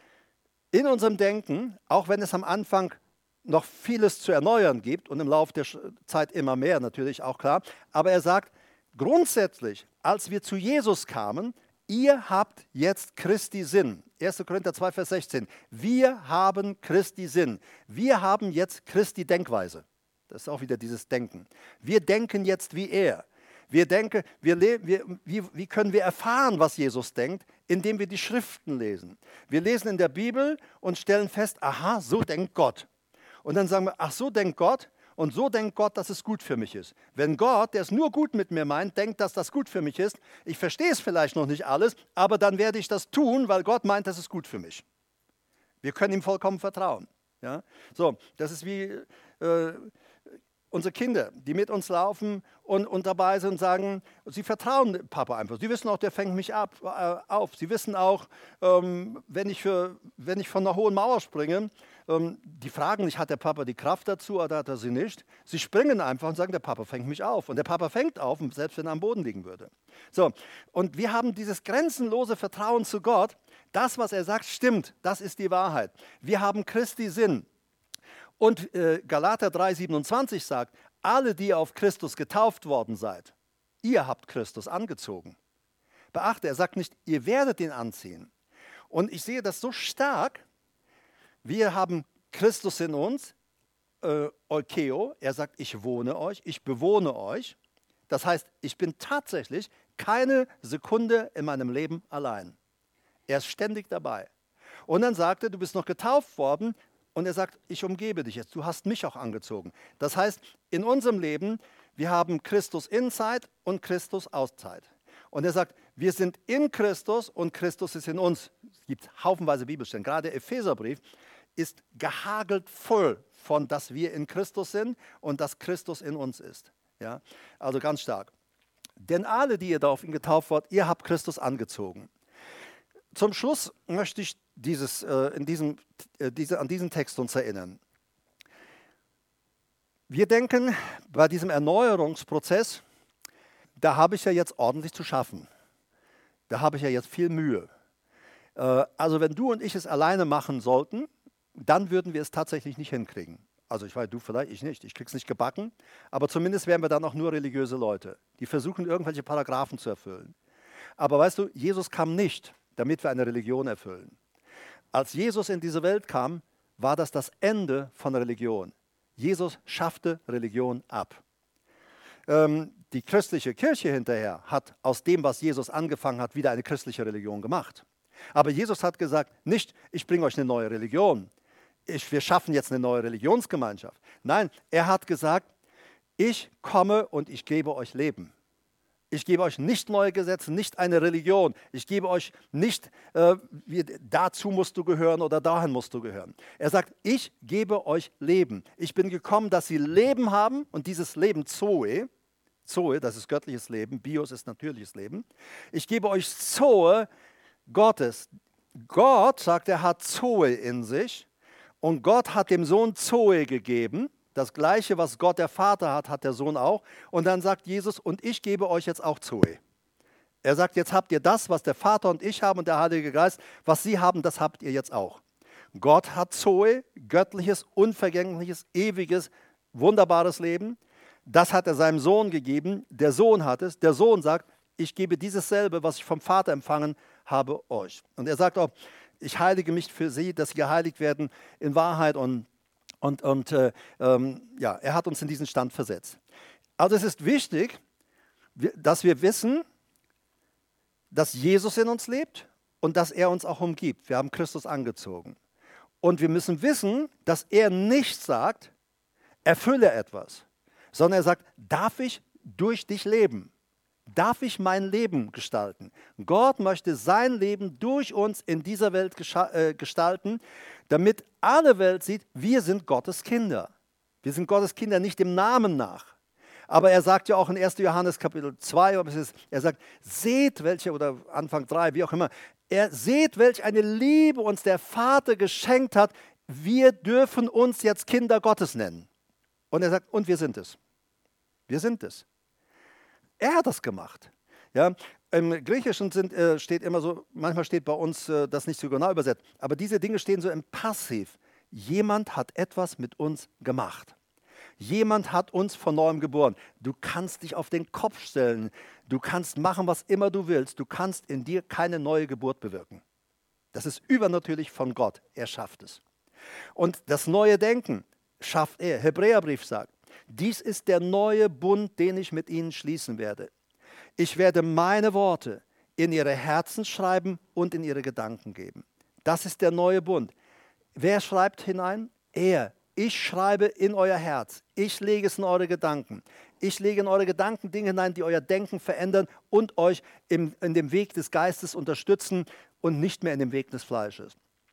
in unserem Denken, auch wenn es am Anfang noch vieles zu erneuern gibt und im Laufe der Zeit immer mehr natürlich auch klar, aber er sagt, grundsätzlich, als wir zu Jesus kamen, ihr habt jetzt Christi Sinn. erster Korinther zwei, Vers sechzehn. Wir haben Christi Sinn. Wir haben jetzt Christi Denkweise. Das ist auch wieder dieses Denken. Wir denken jetzt wie er. Wir denken, wir, wir, wie, wie können wir erfahren, was Jesus denkt? Indem wir die Schriften lesen. Wir lesen in der Bibel und stellen fest, aha, so denkt Gott. Und dann sagen wir, ach, so denkt Gott. Und so denkt Gott, dass es gut für mich ist. Wenn Gott, der es nur gut mit mir meint, denkt, dass das gut für mich ist, ich verstehe es vielleicht noch nicht alles, aber dann werde ich das tun, weil Gott meint, das ist gut für mich. Wir können ihm vollkommen vertrauen. Ja? So, das ist wie äh, unsere Kinder, die mit uns laufen und, und dabei sind und sagen, sie vertrauen Papa einfach. Sie wissen auch, der fängt mich ab, äh, auf. Sie wissen auch, ähm, wenn, ich für, wenn ich von einer hohen Mauer springe, ähm, die fragen nicht, hat der Papa die Kraft dazu oder hat er sie nicht. Sie springen einfach und sagen, der Papa fängt mich auf. Und der Papa fängt auf, selbst wenn er am Boden liegen würde. So, und wir haben dieses grenzenlose Vertrauen zu Gott. Das, was er sagt, stimmt. Das ist die Wahrheit. Wir haben Christi Sinn. Und äh, Galater drei, siebenundzwanzig sagt, alle, die auf Christus getauft worden seid, ihr habt Christus angezogen. Beachte, er sagt nicht, ihr werdet ihn anziehen. Und ich sehe das so stark, wir haben Christus in uns, äh, Eukeo, er sagt, ich wohne euch, ich bewohne euch. Das heißt, ich bin tatsächlich keine Sekunde in meinem Leben allein. Er ist ständig dabei. Und dann sagt er, du bist noch getauft worden, und er sagt, ich umgebe dich jetzt, du hast mich auch angezogen. Das heißt, in unserem Leben, wir haben Christus Inside und Christus Outside. Und er sagt, wir sind in Christus und Christus ist in uns. Es gibt haufenweise Bibelstellen. Gerade der Epheserbrief ist gehagelt voll von, dass wir in Christus sind und dass Christus in uns ist. Ja? Also ganz stark. Denn alle, die ihr da auf ihn getauft wart, ihr habt Christus angezogen. Zum Schluss möchte ich dieses, äh, in diesem, äh, diese, an diesen Text uns erinnern. Wir denken, bei diesem Erneuerungsprozess, da habe ich ja jetzt ordentlich zu schaffen. Da habe ich ja jetzt viel Mühe. Äh, also wenn du und ich es alleine machen sollten, dann würden wir es tatsächlich nicht hinkriegen. Also ich weiß, du vielleicht, ich nicht, ich krieg's nicht gebacken, aber zumindest wären wir dann auch nur religiöse Leute, die versuchen, irgendwelche Paragraphen zu erfüllen. Aber weißt du, Jesus kam nicht, damit wir eine Religion erfüllen. Als Jesus in diese Welt kam, war das das Ende von Religion. Jesus schaffte Religion ab. Ähm, die christliche Kirche hinterher hat aus dem, was Jesus angefangen hat, wieder eine christliche Religion gemacht. Aber Jesus hat gesagt, nicht, ich bringe euch eine neue Religion. Ich, wir schaffen jetzt eine neue Religionsgemeinschaft. Nein, er hat gesagt, ich komme und ich gebe euch Leben. Ich gebe euch nicht neue Gesetze, nicht eine Religion. Ich gebe euch nicht, äh, wie, dazu musst du gehören oder dahin musst du gehören. Er sagt, ich gebe euch Leben. Ich bin gekommen, dass sie Leben haben und dieses Leben Zoe, Zoe, das ist göttliches Leben, Bios ist natürliches Leben. Ich gebe euch Zoe Gottes. Gott, sagt er, hat Zoe in sich und Gott hat dem Sohn Zoe gegeben. Das Gleiche, was Gott der Vater hat, hat der Sohn auch. Und dann sagt Jesus, und ich gebe euch jetzt auch Zoe. Er sagt, jetzt habt ihr das, was der Vater und ich haben und der Heilige Geist, was sie haben, das habt ihr jetzt auch. Gott hat Zoe, göttliches, unvergängliches, ewiges, wunderbares Leben. Das hat er seinem Sohn gegeben. Der Sohn hat es. Der Sohn sagt, ich gebe dieses selbe, was ich vom Vater empfangen habe, euch. Und er sagt auch, ich heilige mich für sie, dass sie geheiligt werden in Wahrheit und Und, und äh, ähm, ja, er hat uns in diesen Stand versetzt. Also es ist wichtig, dass wir wissen, dass Jesus in uns lebt und dass er uns auch umgibt. Wir haben Christus angezogen. Und wir müssen wissen, dass er nicht sagt, erfülle etwas, sondern er sagt, darf ich durch dich leben? Darf ich mein Leben gestalten? Gott möchte sein Leben durch uns in dieser Welt äh, gestalten, damit alle Welt sieht, wir sind Gottes Kinder. Wir sind Gottes Kinder nicht dem Namen nach. Aber er sagt ja auch in ersten Johannes Kapitel zwei, er sagt, seht welche, oder Anfang drei, wie auch immer, er seht, welch eine Liebe uns der Vater geschenkt hat, wir dürfen uns jetzt Kinder Gottes nennen. Und er sagt, und wir sind es. Wir sind es. Er hat das gemacht. Ja, im Griechischen sind, äh, steht immer so, manchmal steht bei uns äh, das nicht so genau übersetzt, aber diese Dinge stehen so im Passiv. Jemand hat etwas mit uns gemacht. Jemand hat uns von neuem geboren. Du kannst dich auf den Kopf stellen. Du kannst machen, was immer du willst. Du kannst in dir keine neue Geburt bewirken. Das ist übernatürlich von Gott. Er schafft es. Und das neue Denken schafft er. Hebräerbrief sagt, dies ist der neue Bund, den ich mit ihnen schließen werde. Ich werde meine Worte in ihre Herzen schreiben und in ihre Gedanken geben. Das ist der neue Bund. Wer schreibt hinein? Er. Ich schreibe in euer Herz. Ich lege es in eure Gedanken. Ich lege in eure Gedanken Dinge hinein, die euer Denken verändern und euch im, in dem Weg des Geistes unterstützen und nicht mehr in dem Weg des Fleisches.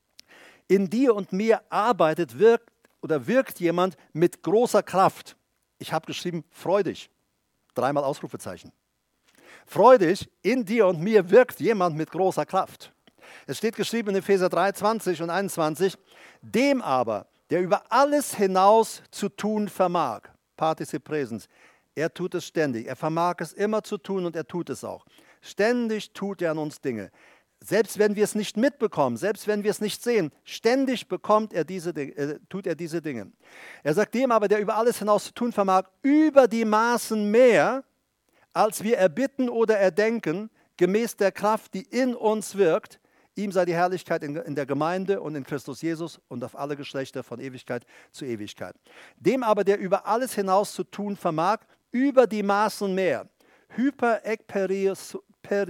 In dir und mir arbeitet, wirkt oder wirkt jemand mit großer Kraft. Ich habe geschrieben, freudig. Dreimal Ausrufezeichen. Freudig, in dir und mir wirkt jemand mit großer Kraft. Es steht geschrieben in Epheser drei, zwanzig und einundzwanzig, dem aber, der über alles hinaus zu tun vermag, Partizip Präsens, er tut es ständig, er vermag es immer zu tun und er tut es auch. Ständig tut er an uns Dinge. Selbst wenn wir es nicht mitbekommen, selbst wenn wir es nicht sehen, ständig bekommt er diese, äh, tut er diese Dinge. Er sagt dem aber, der über alles hinaus zu tun vermag, über die Maßen mehr, als wir erbitten oder erdenken, gemäß der Kraft, die in uns wirkt. Ihm sei die Herrlichkeit in, in der Gemeinde und in Christus Jesus und auf alle Geschlechter von Ewigkeit zu Ewigkeit. Dem aber, der über alles hinaus zu tun vermag, über die Maßen mehr, hyper ek periso,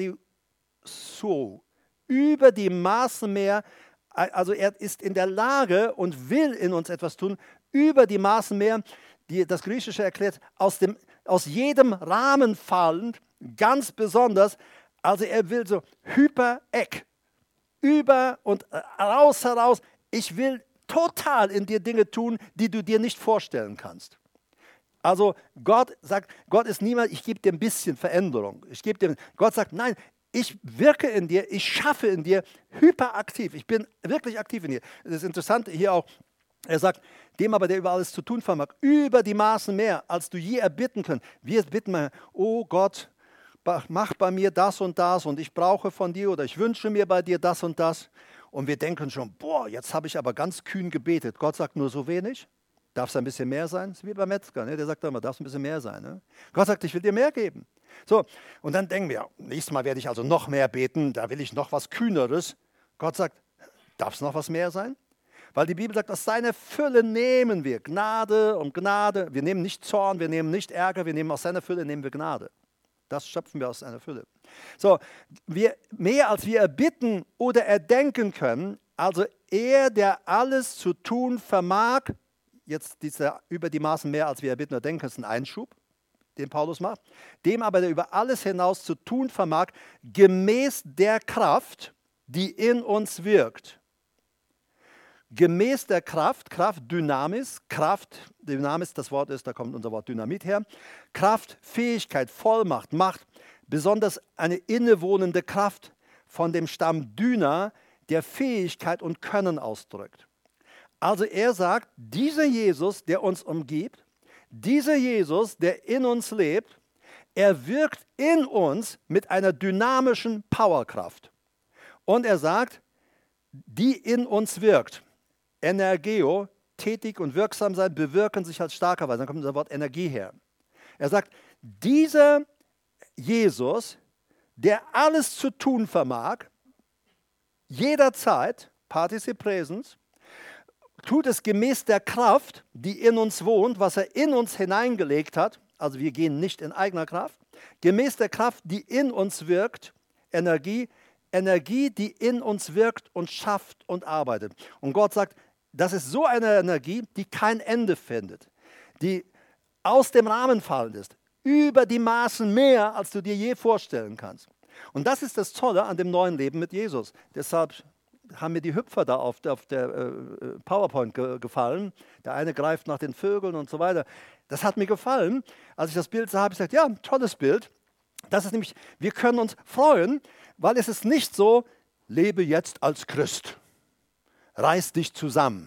über die Maßen mehr, also er ist in der Lage und will in uns etwas tun, über die Maßen mehr, die das Griechische erklärt, aus, dem, aus jedem Rahmen fallend, ganz besonders, also er will so hyper ek, über und raus heraus, ich will total in dir Dinge tun, die du dir nicht vorstellen kannst. Also Gott sagt, Gott ist niemand, ich gebe dir ein bisschen Veränderung. Ich gebe dir, Gott sagt, nein, ich wirke in dir, ich schaffe in dir hyperaktiv. Ich bin wirklich aktiv in dir. Das ist interessant hier auch, er sagt, dem aber, der über alles zu tun vermag, über die Maßen mehr, als du je erbitten können. Wir bitten mal, oh Gott, mach bei mir das und das und ich brauche von dir oder ich wünsche mir bei dir das und das. Und wir denken schon, boah, jetzt habe ich aber ganz kühn gebetet. Gott sagt nur so wenig. Darf es ein bisschen mehr sein? Das ist wie beim Metzger, ne? Der sagt immer, darf es ein bisschen mehr sein. Ne? Gott sagt, ich will dir mehr geben. So, und dann denken wir, nächstes Mal werde ich also noch mehr beten, da will ich noch was Kühneres. Gott sagt, darf es noch was mehr sein? Weil die Bibel sagt, aus seiner Fülle nehmen wir Gnade und Gnade. Wir nehmen nicht Zorn, wir nehmen nicht Ärger, wir nehmen aus seiner Fülle nehmen wir Gnade. Das schöpfen wir aus seiner Fülle. So, wir, mehr als wir erbitten oder erdenken können, also er, der alles zu tun vermag, jetzt dieser über die Maßen mehr als wir erbitten oder denken, ist ein Einschub, den Paulus macht, dem aber, der über alles hinaus zu tun vermag, gemäß der Kraft, die in uns wirkt. Gemäß der Kraft, Kraft, Dynamis, Kraft, Dynamis, das Wort ist, da kommt unser Wort Dynamit her, Kraft, Fähigkeit, Vollmacht, Macht, besonders eine innewohnende Kraft von dem Stamm Dyna, der Fähigkeit und Können ausdrückt. Also er sagt, dieser Jesus, der uns umgibt, dieser Jesus, der in uns lebt, er wirkt in uns mit einer dynamischen Powerkraft. Und er sagt, die in uns wirkt. Energeo, tätig und wirksam sein, bewirken sich als starker Weise. Dann kommt unser Wort Energie her. Er sagt, dieser Jesus, der alles zu tun vermag, jederzeit, Partizip Präsens, tut es gemäß der Kraft, die in uns wohnt, was er in uns hineingelegt hat, also wir gehen nicht in eigener Kraft, gemäß der Kraft, die in uns wirkt, Energie, Energie, die in uns wirkt und schafft und arbeitet. Und Gott sagt, das ist so eine Energie, die kein Ende findet, die aus dem Rahmen fallend ist, über die Maßen mehr, als du dir je vorstellen kannst. Und das ist das Tolle an dem neuen Leben mit Jesus. Deshalb haben mir die Hüpfer da auf der, auf der äh, PowerPoint ge gefallen. Der eine greift nach den Vögeln und so weiter. Das hat mir gefallen. Als ich das Bild sah, habe ich gesagt, ja, ein tolles Bild. Das ist nämlich, wir können uns freuen, weil es ist nicht so, lebe jetzt als Christ. Reiß dich zusammen.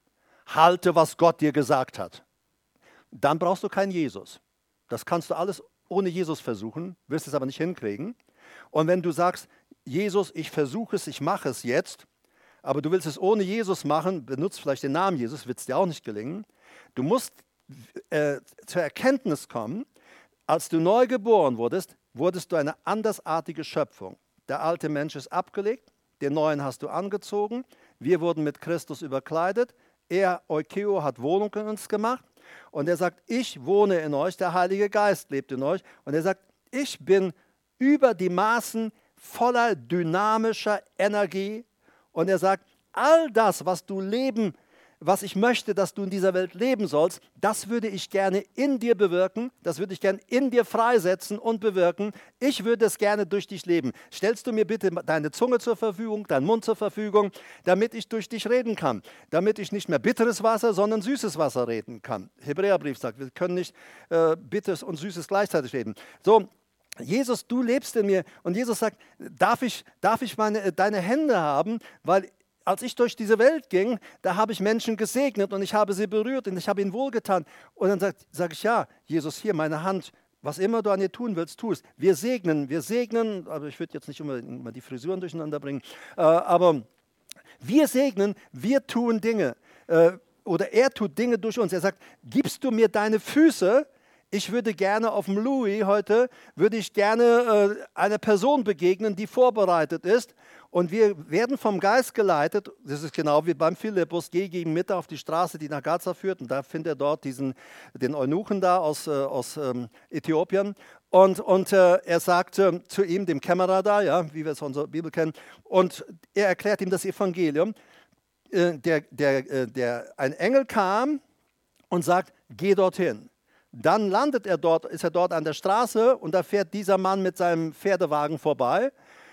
Halte, was Gott dir gesagt hat. Dann brauchst du keinen Jesus. Das kannst du alles ohne Jesus versuchen, wirst es aber nicht hinkriegen. Und wenn du sagst, Jesus, ich versuche es, ich mache es jetzt, aber du willst es ohne Jesus machen, benutzt vielleicht den Namen Jesus, wird es dir auch nicht gelingen. Du musst äh, zur Erkenntnis kommen, als du neu geboren wurdest, wurdest du eine andersartige Schöpfung. Der alte Mensch ist abgelegt, den neuen hast du angezogen, wir wurden mit Christus überkleidet, er, Eukeo, hat Wohnung in uns gemacht und er sagt, ich wohne in euch, der Heilige Geist lebt in euch und er sagt, ich bin über die Maßen voller dynamischer Energie und er sagt, all das, was du leben, was ich möchte, dass du in dieser Welt leben sollst, das würde ich gerne in dir bewirken, das würde ich gerne in dir freisetzen und bewirken. Ich würde es gerne durch dich leben. Stellst du mir bitte deine Zunge zur Verfügung, deinen Mund zur Verfügung, damit ich durch dich reden kann, damit ich nicht mehr bitteres Wasser, sondern süßes Wasser reden kann. Hebräerbrief sagt, wir können nicht äh, bitteres und süßes gleichzeitig reden. So, Jesus, du lebst in mir. Und Jesus sagt, darf ich, darf ich meine, deine Hände haben, weil als ich durch diese Welt ging, da habe ich Menschen gesegnet und ich habe sie berührt und ich habe ihnen wohlgetan. Und dann sage sag ich, ja, Jesus, hier meine Hand, was immer du an ihr tun willst, tu es. Wir segnen, wir segnen, aber ich würde jetzt nicht immer, immer die Frisuren durcheinander bringen, äh, aber wir segnen, wir tun Dinge. Äh, oder er tut Dinge durch uns. Er sagt, gibst du mir deine Füße? Ich würde gerne auf dem Louis heute, würde ich gerne äh, einer Person begegnen, die vorbereitet ist. Und wir werden vom Geist geleitet, das ist genau wie beim Philippus, geh gegen Mitte auf die Straße, die nach Gaza führt. Und da findet er dort diesen, den Eunuchen da aus, äh, aus ähm, Äthiopien. Und, und äh, er sagt äh, zu ihm, dem Kämmerer da, ja, wie wir es aus unserer Bibel kennen, und er erklärt ihm das Evangelium. Äh, der, der, äh, der, ein Engel kam und sagt, geh dorthin. Dann landet er dort, ist er dort an der Straße und da fährt dieser Mann mit seinem Pferdewagen vorbei.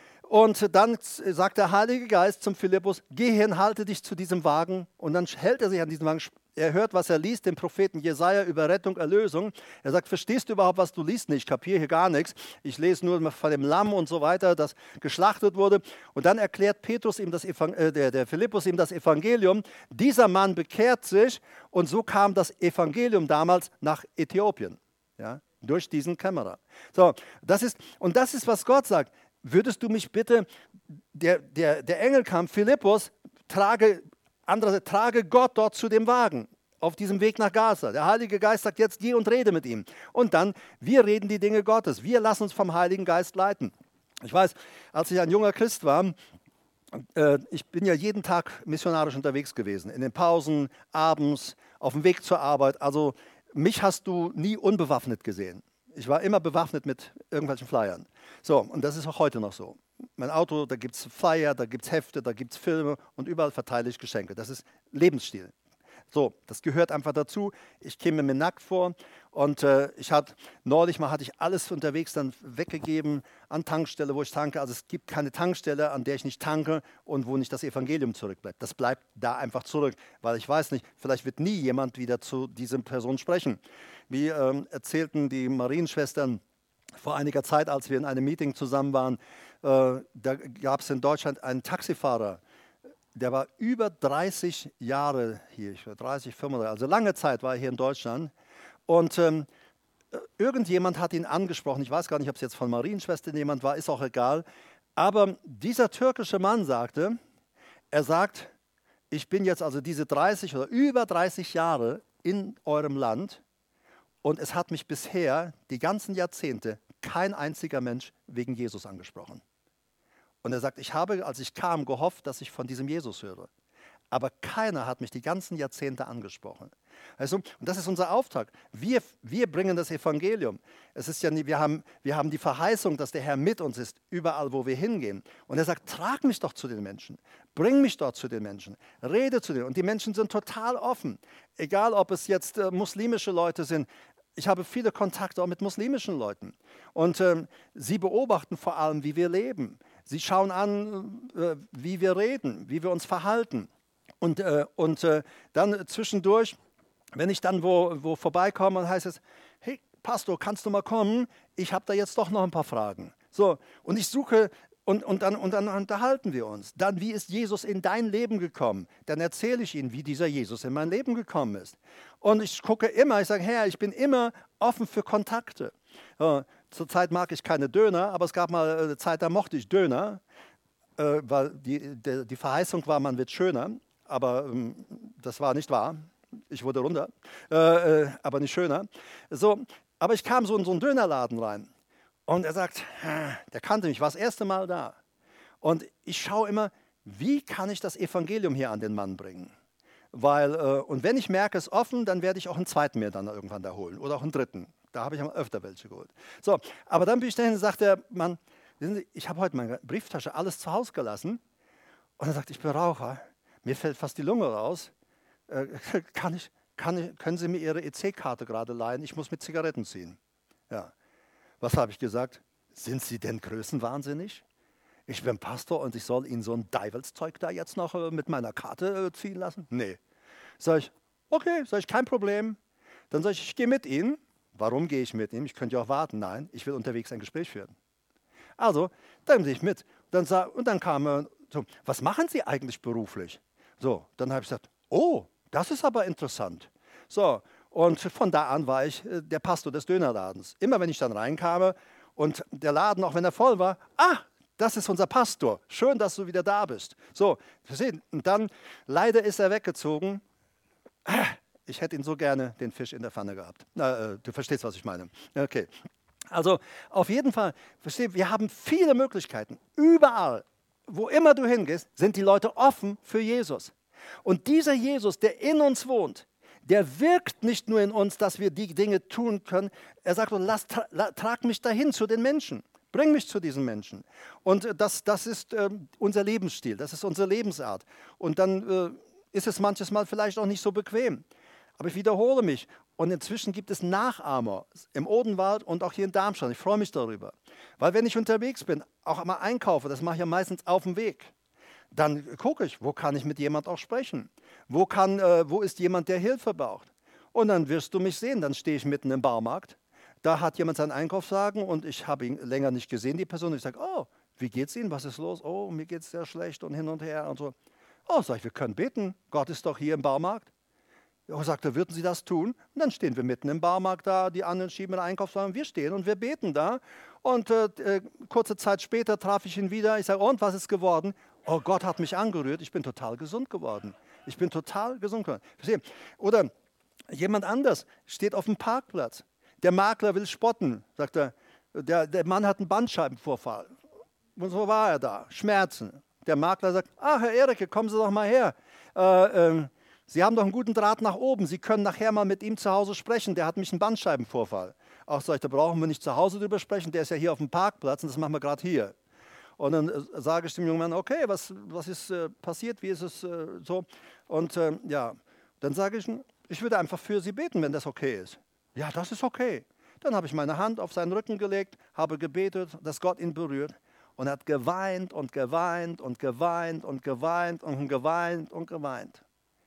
Und dann sagt der Heilige Geist zum Philippus, geh hin, halte dich zu diesem Wagen. Und dann hält er sich an diesem Wagen. Er hört, was er liest, den Propheten Jesaja über Rettung, Erlösung. Er sagt, verstehst du überhaupt, was du liest? Nee, ich kapiere hier gar nichts. Ich lese nur von dem Lamm und so weiter, das geschlachtet wurde. Und dann erklärt Petrus ihm das Evang- äh, der, der Philippus ihm das Evangelium. Dieser Mann bekehrt sich und so kam das Evangelium damals nach Äthiopien, ja, durch diesen Kämmerer. So, das ist, und das ist, was Gott sagt. würdest du mich bitte, der, der, der Engel kam, Philippus, trage, andere, trage Gott dort zu dem Wagen, auf diesem Weg nach Gaza. Der Heilige Geist sagt jetzt, geh und rede mit ihm. Und dann, wir reden die Dinge Gottes. Wir lassen uns vom Heiligen Geist leiten. Ich weiß, als ich ein junger Christ war, äh, ich bin ja jeden Tag missionarisch unterwegs gewesen. In den Pausen, abends, auf dem Weg zur Arbeit. Also mich hast du nie unbewaffnet gesehen. Ich war immer bewaffnet mit irgendwelchen Flyern. So, und das ist auch heute noch so. Mein Auto, da gibt es Flyer, da gibt es Hefte, da gibt es Filme und überall verteile ich Geschenke. Das ist Lebensstil. So, das gehört einfach dazu. Ich käme mir nackt vor und äh, ich hatte neulich mal hatte ich alles unterwegs dann weggegeben an Tankstelle, wo ich tanke. Also es gibt keine Tankstelle, an der ich nicht tanke und wo nicht das Evangelium zurückbleibt. Das bleibt da einfach zurück, weil ich weiß nicht, vielleicht wird nie jemand wieder zu dieser Person sprechen. Wie ähm, erzählten die Marienschwestern vor einiger Zeit, als wir in einem Meeting zusammen waren, äh, da gab es in Deutschland einen Taxifahrer, der war über dreißig Jahre hier, ich war dreißig, fünfunddreißig, also lange Zeit war er hier in Deutschland. Und ähm, irgendjemand hat ihn angesprochen, ich weiß gar nicht, ob es jetzt von Marienschwestern jemand war, ist auch egal. Aber dieser türkische Mann sagte, er sagt, ich bin jetzt also diese dreißig oder über dreißig Jahre in eurem Land und es hat mich bisher die ganzen Jahrzehnte kein einziger Mensch wegen Jesus angesprochen. Und er sagt, ich habe, als ich kam, gehofft, dass ich von diesem Jesus höre. Aber keiner hat mich die ganzen Jahrzehnte angesprochen. Also, und das ist unser Auftrag. Wir, wir bringen das Evangelium. Es ist ja nie, wir, haben, wir haben die Verheißung, dass der Herr mit uns ist, überall, wo wir hingehen. Und er sagt, trag mich doch zu den Menschen. Bring mich dort zu den Menschen. Rede zu denen. Und die Menschen sind total offen. Egal, ob es jetzt äh, muslimische Leute sind. Ich habe viele Kontakte auch mit muslimischen Leuten. Und ähm, sie beobachten vor allem, wie wir leben. Sie schauen an, äh, wie wir reden, wie wir uns verhalten. Und, äh, und äh, dann zwischendurch, wenn ich dann wo, wo vorbeikomme, dann heißt es, hey Pastor, kannst du mal kommen? Ich habe da jetzt doch noch ein paar Fragen. So, und ich suche, und, und, dann, und dann unterhalten wir uns. Dann, wie ist Jesus in dein Leben gekommen? Dann erzähle ich Ihnen, wie dieser Jesus in mein Leben gekommen ist. Und ich gucke immer, ich sage, Herr, ich bin immer offen für Kontakte. Äh, Zurzeit mag ich keine Döner, aber es gab mal eine Zeit, da mochte ich Döner, äh, weil die, die, die Verheißung war, man wird schöner, aber ähm, das war nicht wahr. Ich wurde runter, äh, äh, aber nicht schöner. So, aber ich kam so in so einen Dönerladen rein und er sagt, der kannte mich, war das erste Mal da. Und ich schaue immer, wie kann ich das Evangelium hier an den Mann bringen? Weil, äh, und wenn ich merke, es ist offen, dann werde ich auch einen zweiten mir dann irgendwann da holen oder auch einen dritten. Da habe ich öfter welche geholt. So, aber dann bin ich dahin und sagt der Mann, wissen Sie, ich habe heute meine Brieftasche alles zu Hause gelassen. Und er sagt, ich bin Raucher, mir fällt fast die Lunge raus. Äh, kann ich, kann ich, können Sie mir Ihre E C-Karte gerade leihen? Ich muss mit Zigaretten ziehen. Ja. Was habe ich gesagt? Sind Sie denn größenwahnsinnig? Ich bin Pastor und ich soll Ihnen so ein Devilszeug da jetzt noch äh, mit meiner Karte äh, ziehen lassen? Nee. Sag ich, okay, sag ich, kein Problem. Dann sage ich, ich gehe mit Ihnen. Warum gehe ich mit ihm? Ich könnte ja auch warten. Nein, ich will unterwegs ein Gespräch führen. Also, dann gehe ich mit. Dann sag, und dann kam er so, was machen Sie eigentlich beruflich? So, dann habe ich gesagt, oh, das ist aber interessant. So, und von da an war ich äh, der Pastor des Dönerladens. Immer wenn ich dann reinkam und der Laden, auch wenn er voll war, ah, das ist unser Pastor. Schön, dass du wieder da bist. So, und dann, leider ist er weggezogen. Ah, ich hätte ihn so gerne den Fisch in der Pfanne gehabt. Äh, du verstehst, was ich meine. Okay. Also auf jeden Fall, verstehe, wir haben viele Möglichkeiten. Überall, wo immer du hingehst, sind die Leute offen für Jesus. Und dieser Jesus, der in uns wohnt, der wirkt nicht nur in uns, dass wir die Dinge tun können. Er sagt, lass, tra, trag mich dahin zu den Menschen. Bring mich zu diesen Menschen. Und das, das ist äh, unser Lebensstil, das ist unsere Lebensart. Und dann äh, ist es manches Mal vielleicht auch nicht so bequem. Aber ich wiederhole mich. Und inzwischen gibt es Nachahmer im Odenwald und auch hier in Darmstadt. Ich freue mich darüber. Weil wenn ich unterwegs bin, auch einmal einkaufe, das mache ich ja meistens auf dem Weg, dann gucke ich, wo kann ich mit jemand auch sprechen? Wo, kann, äh, wo ist jemand, der Hilfe braucht? Und dann wirst du mich sehen. Dann stehe ich mitten im Baumarkt. Da hat jemand seinen Einkaufswagen und ich habe ihn länger nicht gesehen, die Person. Und ich sage, oh, wie geht's Ihnen? Was ist los? Oh, mir geht es sehr schlecht und hin und her und so. Oh, sag ich, wir können beten. Gott ist doch hier im Baumarkt. Ja, sagt er, würden Sie das tun? Und dann stehen wir mitten im Baumarkt da, die anderen schieben den Einkaufswagen, wir stehen und wir beten da. Und äh, kurze Zeit später traf ich ihn wieder. Ich sage, und was ist geworden? Oh, Gott hat mich angerührt, ich bin total gesund geworden. Ich bin total gesund geworden. Verstehen? Oder jemand anders steht auf dem Parkplatz. Der Makler will spotten, sagt er. Der, der Mann hat einen Bandscheibenvorfall. Und so war er da, Schmerzen. Der Makler sagt, ah, Herr Erike, kommen Sie doch mal her. Äh, ähm, Sie haben doch einen guten Draht nach oben. Sie können nachher mal mit ihm zu Hause sprechen. Der hat mich einen Bandscheibenvorfall. Auch sag ich, da brauchen wir nicht zu Hause drüber sprechen. Der ist ja hier auf dem Parkplatz und das machen wir gerade hier. Und dann äh, sage ich dem jungen Mann, okay, was, was ist äh, passiert? Wie ist es äh, so? Und äh, ja, dann sage ich, ich würde einfach für Sie beten, wenn das okay ist. Ja, das ist okay. Dann habe ich meine Hand auf seinen Rücken gelegt, habe gebetet, dass Gott ihn berührt. Und er hat geweint und geweint und geweint und geweint und geweint und geweint.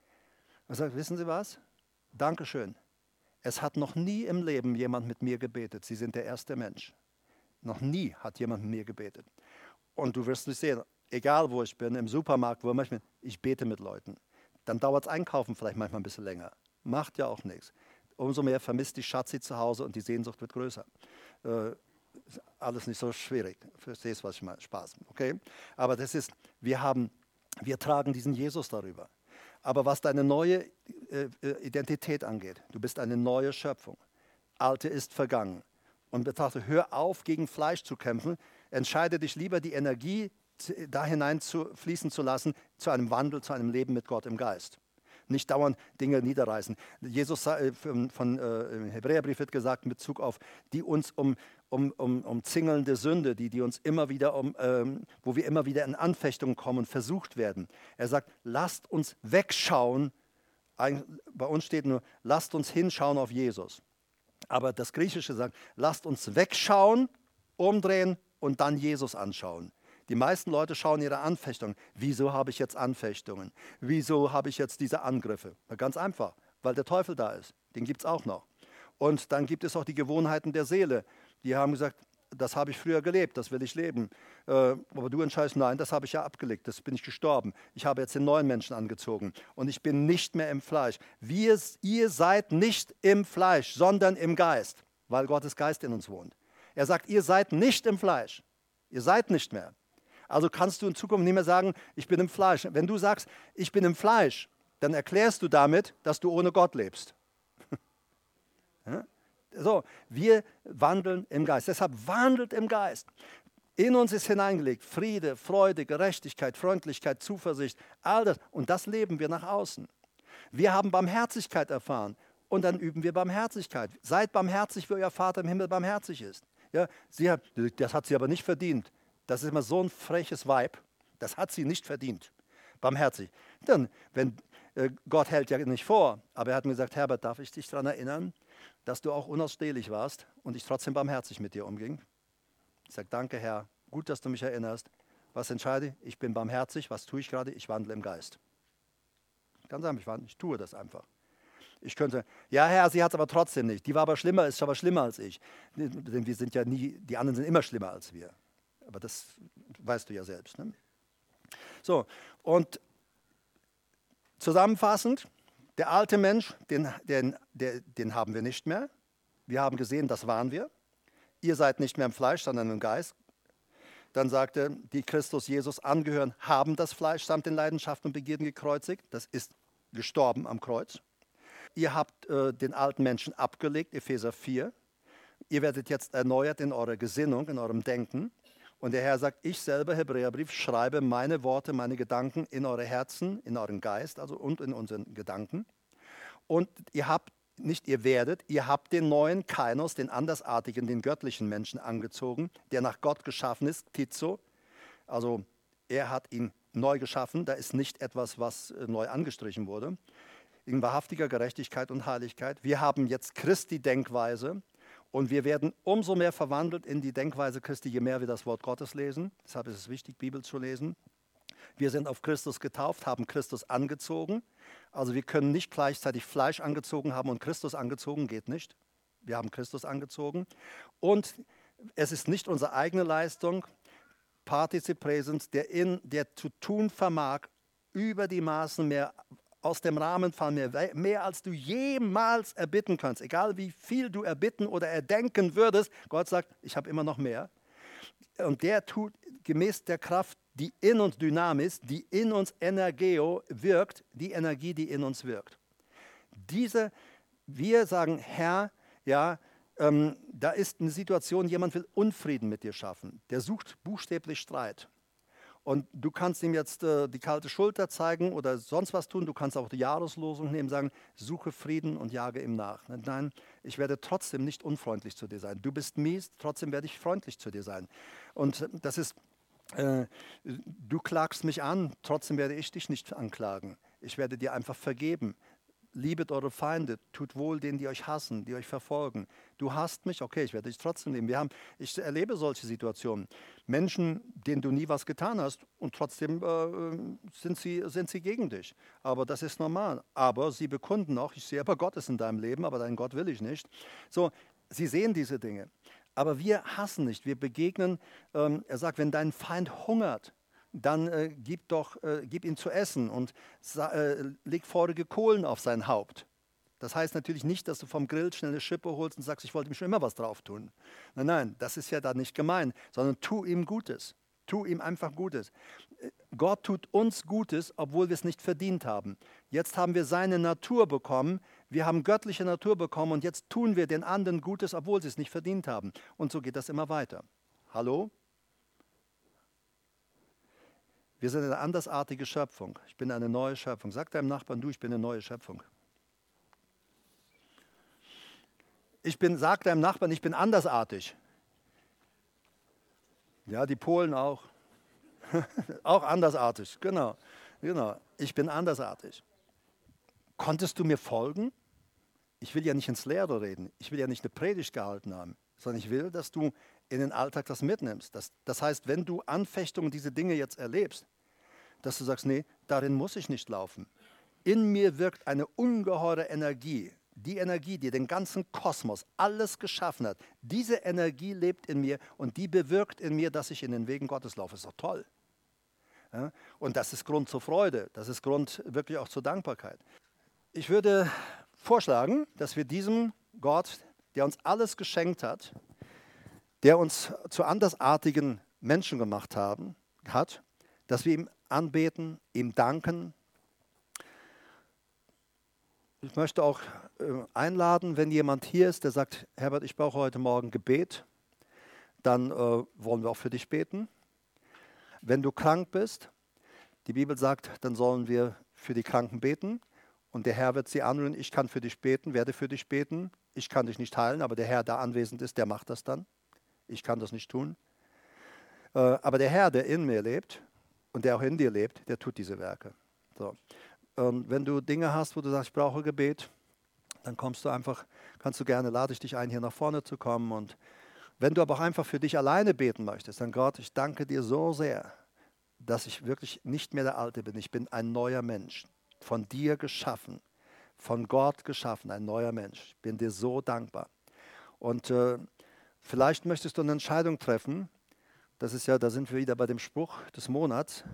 Und sagt, wissen Sie was? Dankeschön. Es hat noch nie im Leben jemand mit mir gebetet. Sie sind der erste Mensch. Noch nie hat jemand mit mir gebetet. Und du wirst nicht sehen, egal wo ich bin, im Supermarkt, wo immer ich bin, ich bete mit Leuten. Dann dauert das Einkaufen vielleicht manchmal ein bisschen länger. Macht ja auch nichts. Umso mehr vermisst die Schatzi zu Hause und die Sehnsucht wird größer. Äh, alles nicht so schwierig. Verstehst, was ich meine? Spaß. Okay? Aber das ist, wir haben, wir tragen diesen Jesus darüber. Aber was deine neue äh, Identität angeht, du bist eine neue Schöpfung. Alte ist vergangen. Und betrachte, hör auf, gegen Fleisch zu kämpfen. Entscheide dich lieber, die Energie da hinein zu fließen zu lassen, zu einem Wandel, zu einem Leben mit Gott im Geist. Nicht dauernd Dinge niederreißen. Jesus äh, von, von äh, im Hebräerbrief wird gesagt in Bezug auf die uns um, um, um, umzingelnde Sünde, die, die uns immer wieder um, ähm, wo wir immer wieder in Anfechtungen kommen und versucht werden. Er sagt, lasst uns wegschauen. Ein, bei uns steht nur, lasst uns hinschauen auf Jesus. Aber das Griechische sagt, lasst uns wegschauen, umdrehen und dann Jesus anschauen. Die meisten Leute schauen ihre Anfechtungen. Wieso habe ich jetzt Anfechtungen? Wieso habe ich jetzt diese Angriffe? Ganz einfach, weil der Teufel da ist. Den gibt es auch noch. Und dann gibt es auch die Gewohnheiten der Seele. Die haben gesagt, das habe ich früher gelebt, das will ich leben. Äh, aber du entscheidest, nein, das habe ich ja abgelegt, das bin ich gestorben. Ich habe jetzt den neuen Menschen angezogen und ich bin nicht mehr im Fleisch. Wir, ihr seid nicht im Fleisch, sondern im Geist, weil Gottes Geist in uns wohnt. Er sagt, ihr seid nicht im Fleisch. Ihr seid nicht mehr. Also kannst du in Zukunft nicht mehr sagen, ich bin im Fleisch. Wenn du sagst, ich bin im Fleisch, dann erklärst du damit, dass du ohne Gott lebst. Ja? So, wir wandeln im Geist. Deshalb wandelt im Geist. In uns ist hineingelegt Friede, Freude, Gerechtigkeit, Freundlichkeit, Zuversicht, all das. Und das leben wir nach außen. Wir haben Barmherzigkeit erfahren und dann üben wir Barmherzigkeit. Seid barmherzig, wie euer Vater im Himmel barmherzig ist. Ja, sie hat, das hat sie aber nicht verdient. Das ist immer so ein freches Weib. Das hat sie nicht verdient. Barmherzig. Dann, wenn äh, Gott hält ja nicht vor, aber er hat mir gesagt, Herbert, darf ich dich daran erinnern, dass du auch unausstehlich warst und ich trotzdem barmherzig mit dir umging? Ich sage, danke Herr, gut, dass du mich erinnerst. Was entscheide ich? Ich bin barmherzig. Was tue ich gerade? Ich wandle im Geist. Ganz einfach, ich tue das einfach. Ich könnte, ja Herr, sie hat es aber trotzdem nicht. Die war aber schlimmer, ist aber schlimmer als ich. Denn wir sind ja nie, die anderen sind immer schlimmer als wir. Aber das weißt du ja selbst. Ne? So, und zusammenfassend, der alte Mensch, den, den, den, den haben wir nicht mehr. Wir haben gesehen, das waren wir. Ihr seid nicht mehr im Fleisch, sondern im Geist. Dann sagte, die Christus Jesus angehören, haben das Fleisch samt den Leidenschaften und Begierden gekreuzigt. Das ist gestorben am Kreuz. Ihr habt äh, den alten Menschen abgelegt, Epheser vier. Ihr werdet jetzt erneuert in eurer Gesinnung, in eurem Denken. Und der Herr sagt, ich selber, Hebräerbrief, schreibe meine Worte, meine Gedanken in eure Herzen, in euren Geist also und in unseren Gedanken. Und ihr habt, nicht ihr werdet, ihr habt den neuen Kainos, den andersartigen, den göttlichen Menschen angezogen, der nach Gott geschaffen ist, Tizo. Also er hat ihn neu geschaffen, da ist nicht etwas, was neu angestrichen wurde. In wahrhaftiger Gerechtigkeit und Heiligkeit. Wir haben jetzt Christi Denkweise. Und wir werden umso mehr verwandelt in die Denkweise Christi, je mehr wir das Wort Gottes lesen. Deshalb ist es wichtig, Bibel zu lesen. Wir sind auf Christus getauft, haben Christus angezogen. Also wir können nicht gleichzeitig Fleisch angezogen haben und Christus angezogen, geht nicht. Wir haben Christus angezogen. Und es ist nicht unsere eigene Leistung, Partizip Präsens, der, in, der zu tun vermag, über die Maßen mehr aus dem Rahmen fallen mir, mehr als du jemals erbitten kannst. Egal wie viel du erbitten oder erdenken würdest, Gott sagt, ich habe immer noch mehr. Und der tut gemäß der Kraft, die in uns Dynamis, die in uns Energeo wirkt, die Energie, die in uns wirkt. Diese, wir sagen, Herr, ja, ähm, da ist eine Situation, jemand will Unfrieden mit dir schaffen. Der sucht buchstäblich Streit. Und du kannst ihm jetzt äh, die kalte Schulter zeigen oder sonst was tun. Du kannst auch die Jahreslosung nehmen, sagen, suche Frieden und jage ihm nach. Nein, ich werde trotzdem nicht unfreundlich zu dir sein. Du bist mies, trotzdem werde ich freundlich zu dir sein. Und das ist, äh, du klagst mich an, trotzdem werde ich dich nicht anklagen. Ich werde dir einfach vergeben. Liebet eure Feinde, tut wohl denen, die euch hassen, die euch verfolgen. Du hasst mich, okay, ich werde dich trotzdem lieben. Wir haben, ich erlebe solche Situationen. Menschen, denen du nie was getan hast und trotzdem äh, sind, sie, sind sie gegen dich. Aber das ist normal. Aber sie bekunden auch, ich sehe aber Gott ist in deinem Leben, aber deinen Gott will ich nicht. So, sie sehen diese Dinge. Aber wir hassen nicht, wir begegnen, ähm, er sagt, wenn dein Feind hungert, dann äh, gib, doch, äh, gib ihm zu essen und äh, leg feurige Kohlen auf sein Haupt. Das heißt natürlich nicht, dass du vom Grill schnell eine Schippe holst und sagst, ich wollte mir schon immer was drauf tun. Nein, nein, das ist ja da nicht gemein, sondern tu ihm Gutes. Tu ihm einfach Gutes. Gott tut uns Gutes, obwohl wir es nicht verdient haben. Jetzt haben wir seine Natur bekommen, wir haben göttliche Natur bekommen und jetzt tun wir den anderen Gutes, obwohl sie es nicht verdient haben. Und so geht das immer weiter. Hallo? Wir sind eine andersartige Schöpfung. Ich bin eine neue Schöpfung. Sag deinem Nachbarn, du, ich bin eine neue Schöpfung. Ich bin, sag deinem Nachbarn, ich bin andersartig. Ja, die Polen auch. Auch andersartig, genau, genau. Ich bin andersartig. Konntest du mir folgen? Ich will ja nicht ins Leere reden. Ich will ja nicht eine Predigt gehalten haben, sondern ich will, dass du in den Alltag das mitnimmst. Das, das heißt, wenn du Anfechtungen, diese Dinge jetzt erlebst, dass du sagst, nee, darin muss ich nicht laufen. In mir wirkt eine ungeheure Energie. Die Energie, die den ganzen Kosmos, alles geschaffen hat, diese Energie lebt in mir und die bewirkt in mir, dass ich in den Wegen Gottes laufe. Ist doch toll. Ja? Und das ist Grund zur Freude. Das ist Grund wirklich auch zur Dankbarkeit. Ich würde vorschlagen, dass wir diesem Gott, der uns alles geschenkt hat, der uns zu andersartigen Menschen gemacht haben, hat, dass wir ihm anbeten, ihm danken. Ich möchte auch äh, einladen, wenn jemand hier ist, der sagt, Herbert, ich brauche heute Morgen Gebet, dann äh, wollen wir auch für dich beten. Wenn du krank bist, die Bibel sagt, dann sollen wir für die Kranken beten und der Herr wird sie anrühren, ich kann für dich beten, werde für dich beten, ich kann dich nicht heilen, aber der Herr, der anwesend ist, der macht das dann. Ich kann das nicht tun. Äh, aber der Herr, der in mir lebt, und der auch in dir lebt, der tut diese Werke. So. Und wenn du Dinge hast, wo du sagst, ich brauche Gebet, dann kommst du einfach, kannst du gerne, lade ich dich ein, hier nach vorne zu kommen. Und wenn du aber auch einfach für dich alleine beten möchtest, dann Gott, ich danke dir so sehr, dass ich wirklich nicht mehr der Alte bin. Ich bin ein neuer Mensch, von dir geschaffen, von Gott geschaffen, ein neuer Mensch. Ich bin dir so dankbar. Und äh, vielleicht möchtest du eine Entscheidung treffen. Das ist ja, da sind wir wieder bei dem Spruch des Monats.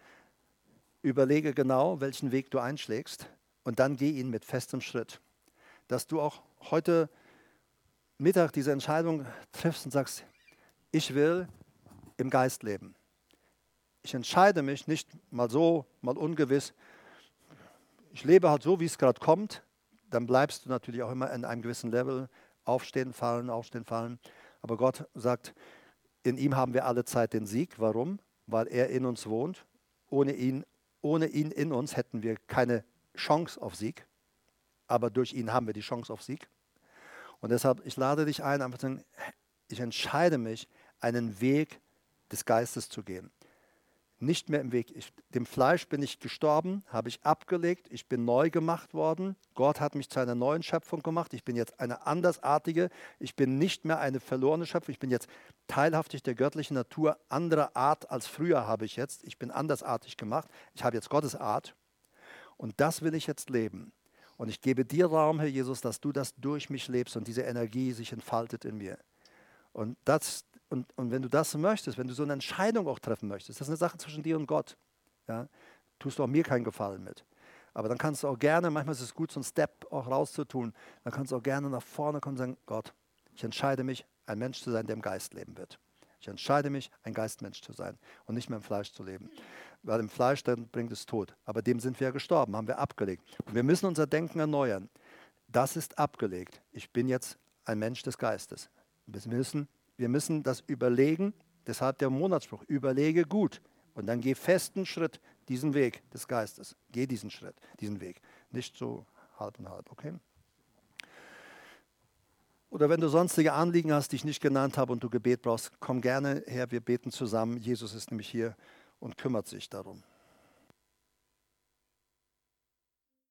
Überlege genau, welchen Weg du einschlägst und dann geh ihn mit festem Schritt. Dass du auch heute Mittag diese Entscheidung triffst und sagst, ich will im Geist leben. Ich entscheide mich nicht mal so, mal ungewiss. Ich lebe halt so, wie es gerade kommt. Dann bleibst du natürlich auch immer in einem gewissen Level. Aufstehen, fallen, aufstehen, fallen. Aber Gott sagt, in ihm haben wir alle Zeit den Sieg. Warum? Weil er in uns wohnt. Ohne ihn, ohne ihn in uns hätten wir keine Chance auf Sieg. Aber durch ihn haben wir die Chance auf Sieg. Und deshalb, ich lade dich ein, einfach zu sagen, ich entscheide mich, einen Weg des Geistes zu gehen. Nicht mehr im Weg. Ich, dem Fleisch bin ich gestorben, habe ich abgelegt, ich bin neu gemacht worden. Gott hat mich zu einer neuen Schöpfung gemacht. Ich bin jetzt eine andersartige. Ich bin nicht mehr eine verlorene Schöpfung. Ich bin jetzt teilhaftig der göttlichen Natur. Andere Art als früher habe ich jetzt. Ich bin andersartig gemacht. Ich habe jetzt Gottes Art. Und das will ich jetzt leben. Und ich gebe dir Raum, Herr Jesus, dass du das durch mich lebst und diese Energie sich entfaltet in mir. Und das Und, und wenn du das möchtest, wenn du so eine Entscheidung auch treffen möchtest, das ist eine Sache zwischen dir und Gott, ja, tust du auch mir keinen Gefallen mit. Aber dann kannst du auch gerne, manchmal ist es gut, so einen Step auch rauszutun, dann kannst du auch gerne nach vorne kommen und sagen, Gott, ich entscheide mich, ein Mensch zu sein, der im Geist leben wird. Ich entscheide mich, ein Geistmensch zu sein und nicht mehr im Fleisch zu leben. Weil im Fleisch, dann bringt es Tod. Aber dem sind wir ja gestorben, haben wir abgelegt. Und wir müssen unser Denken erneuern. Das ist abgelegt. Ich bin jetzt ein Mensch des Geistes. Wir müssen, wir müssen das überlegen, deshalb der Monatsspruch, überlege gut und dann geh festen Schritt diesen Weg des Geistes. Geh diesen Schritt, diesen Weg. Nicht so halb und halb, okay? Oder wenn du sonstige Anliegen hast, die ich nicht genannt habe und du Gebet brauchst, komm gerne her, wir beten zusammen. Jesus ist nämlich hier und kümmert sich darum.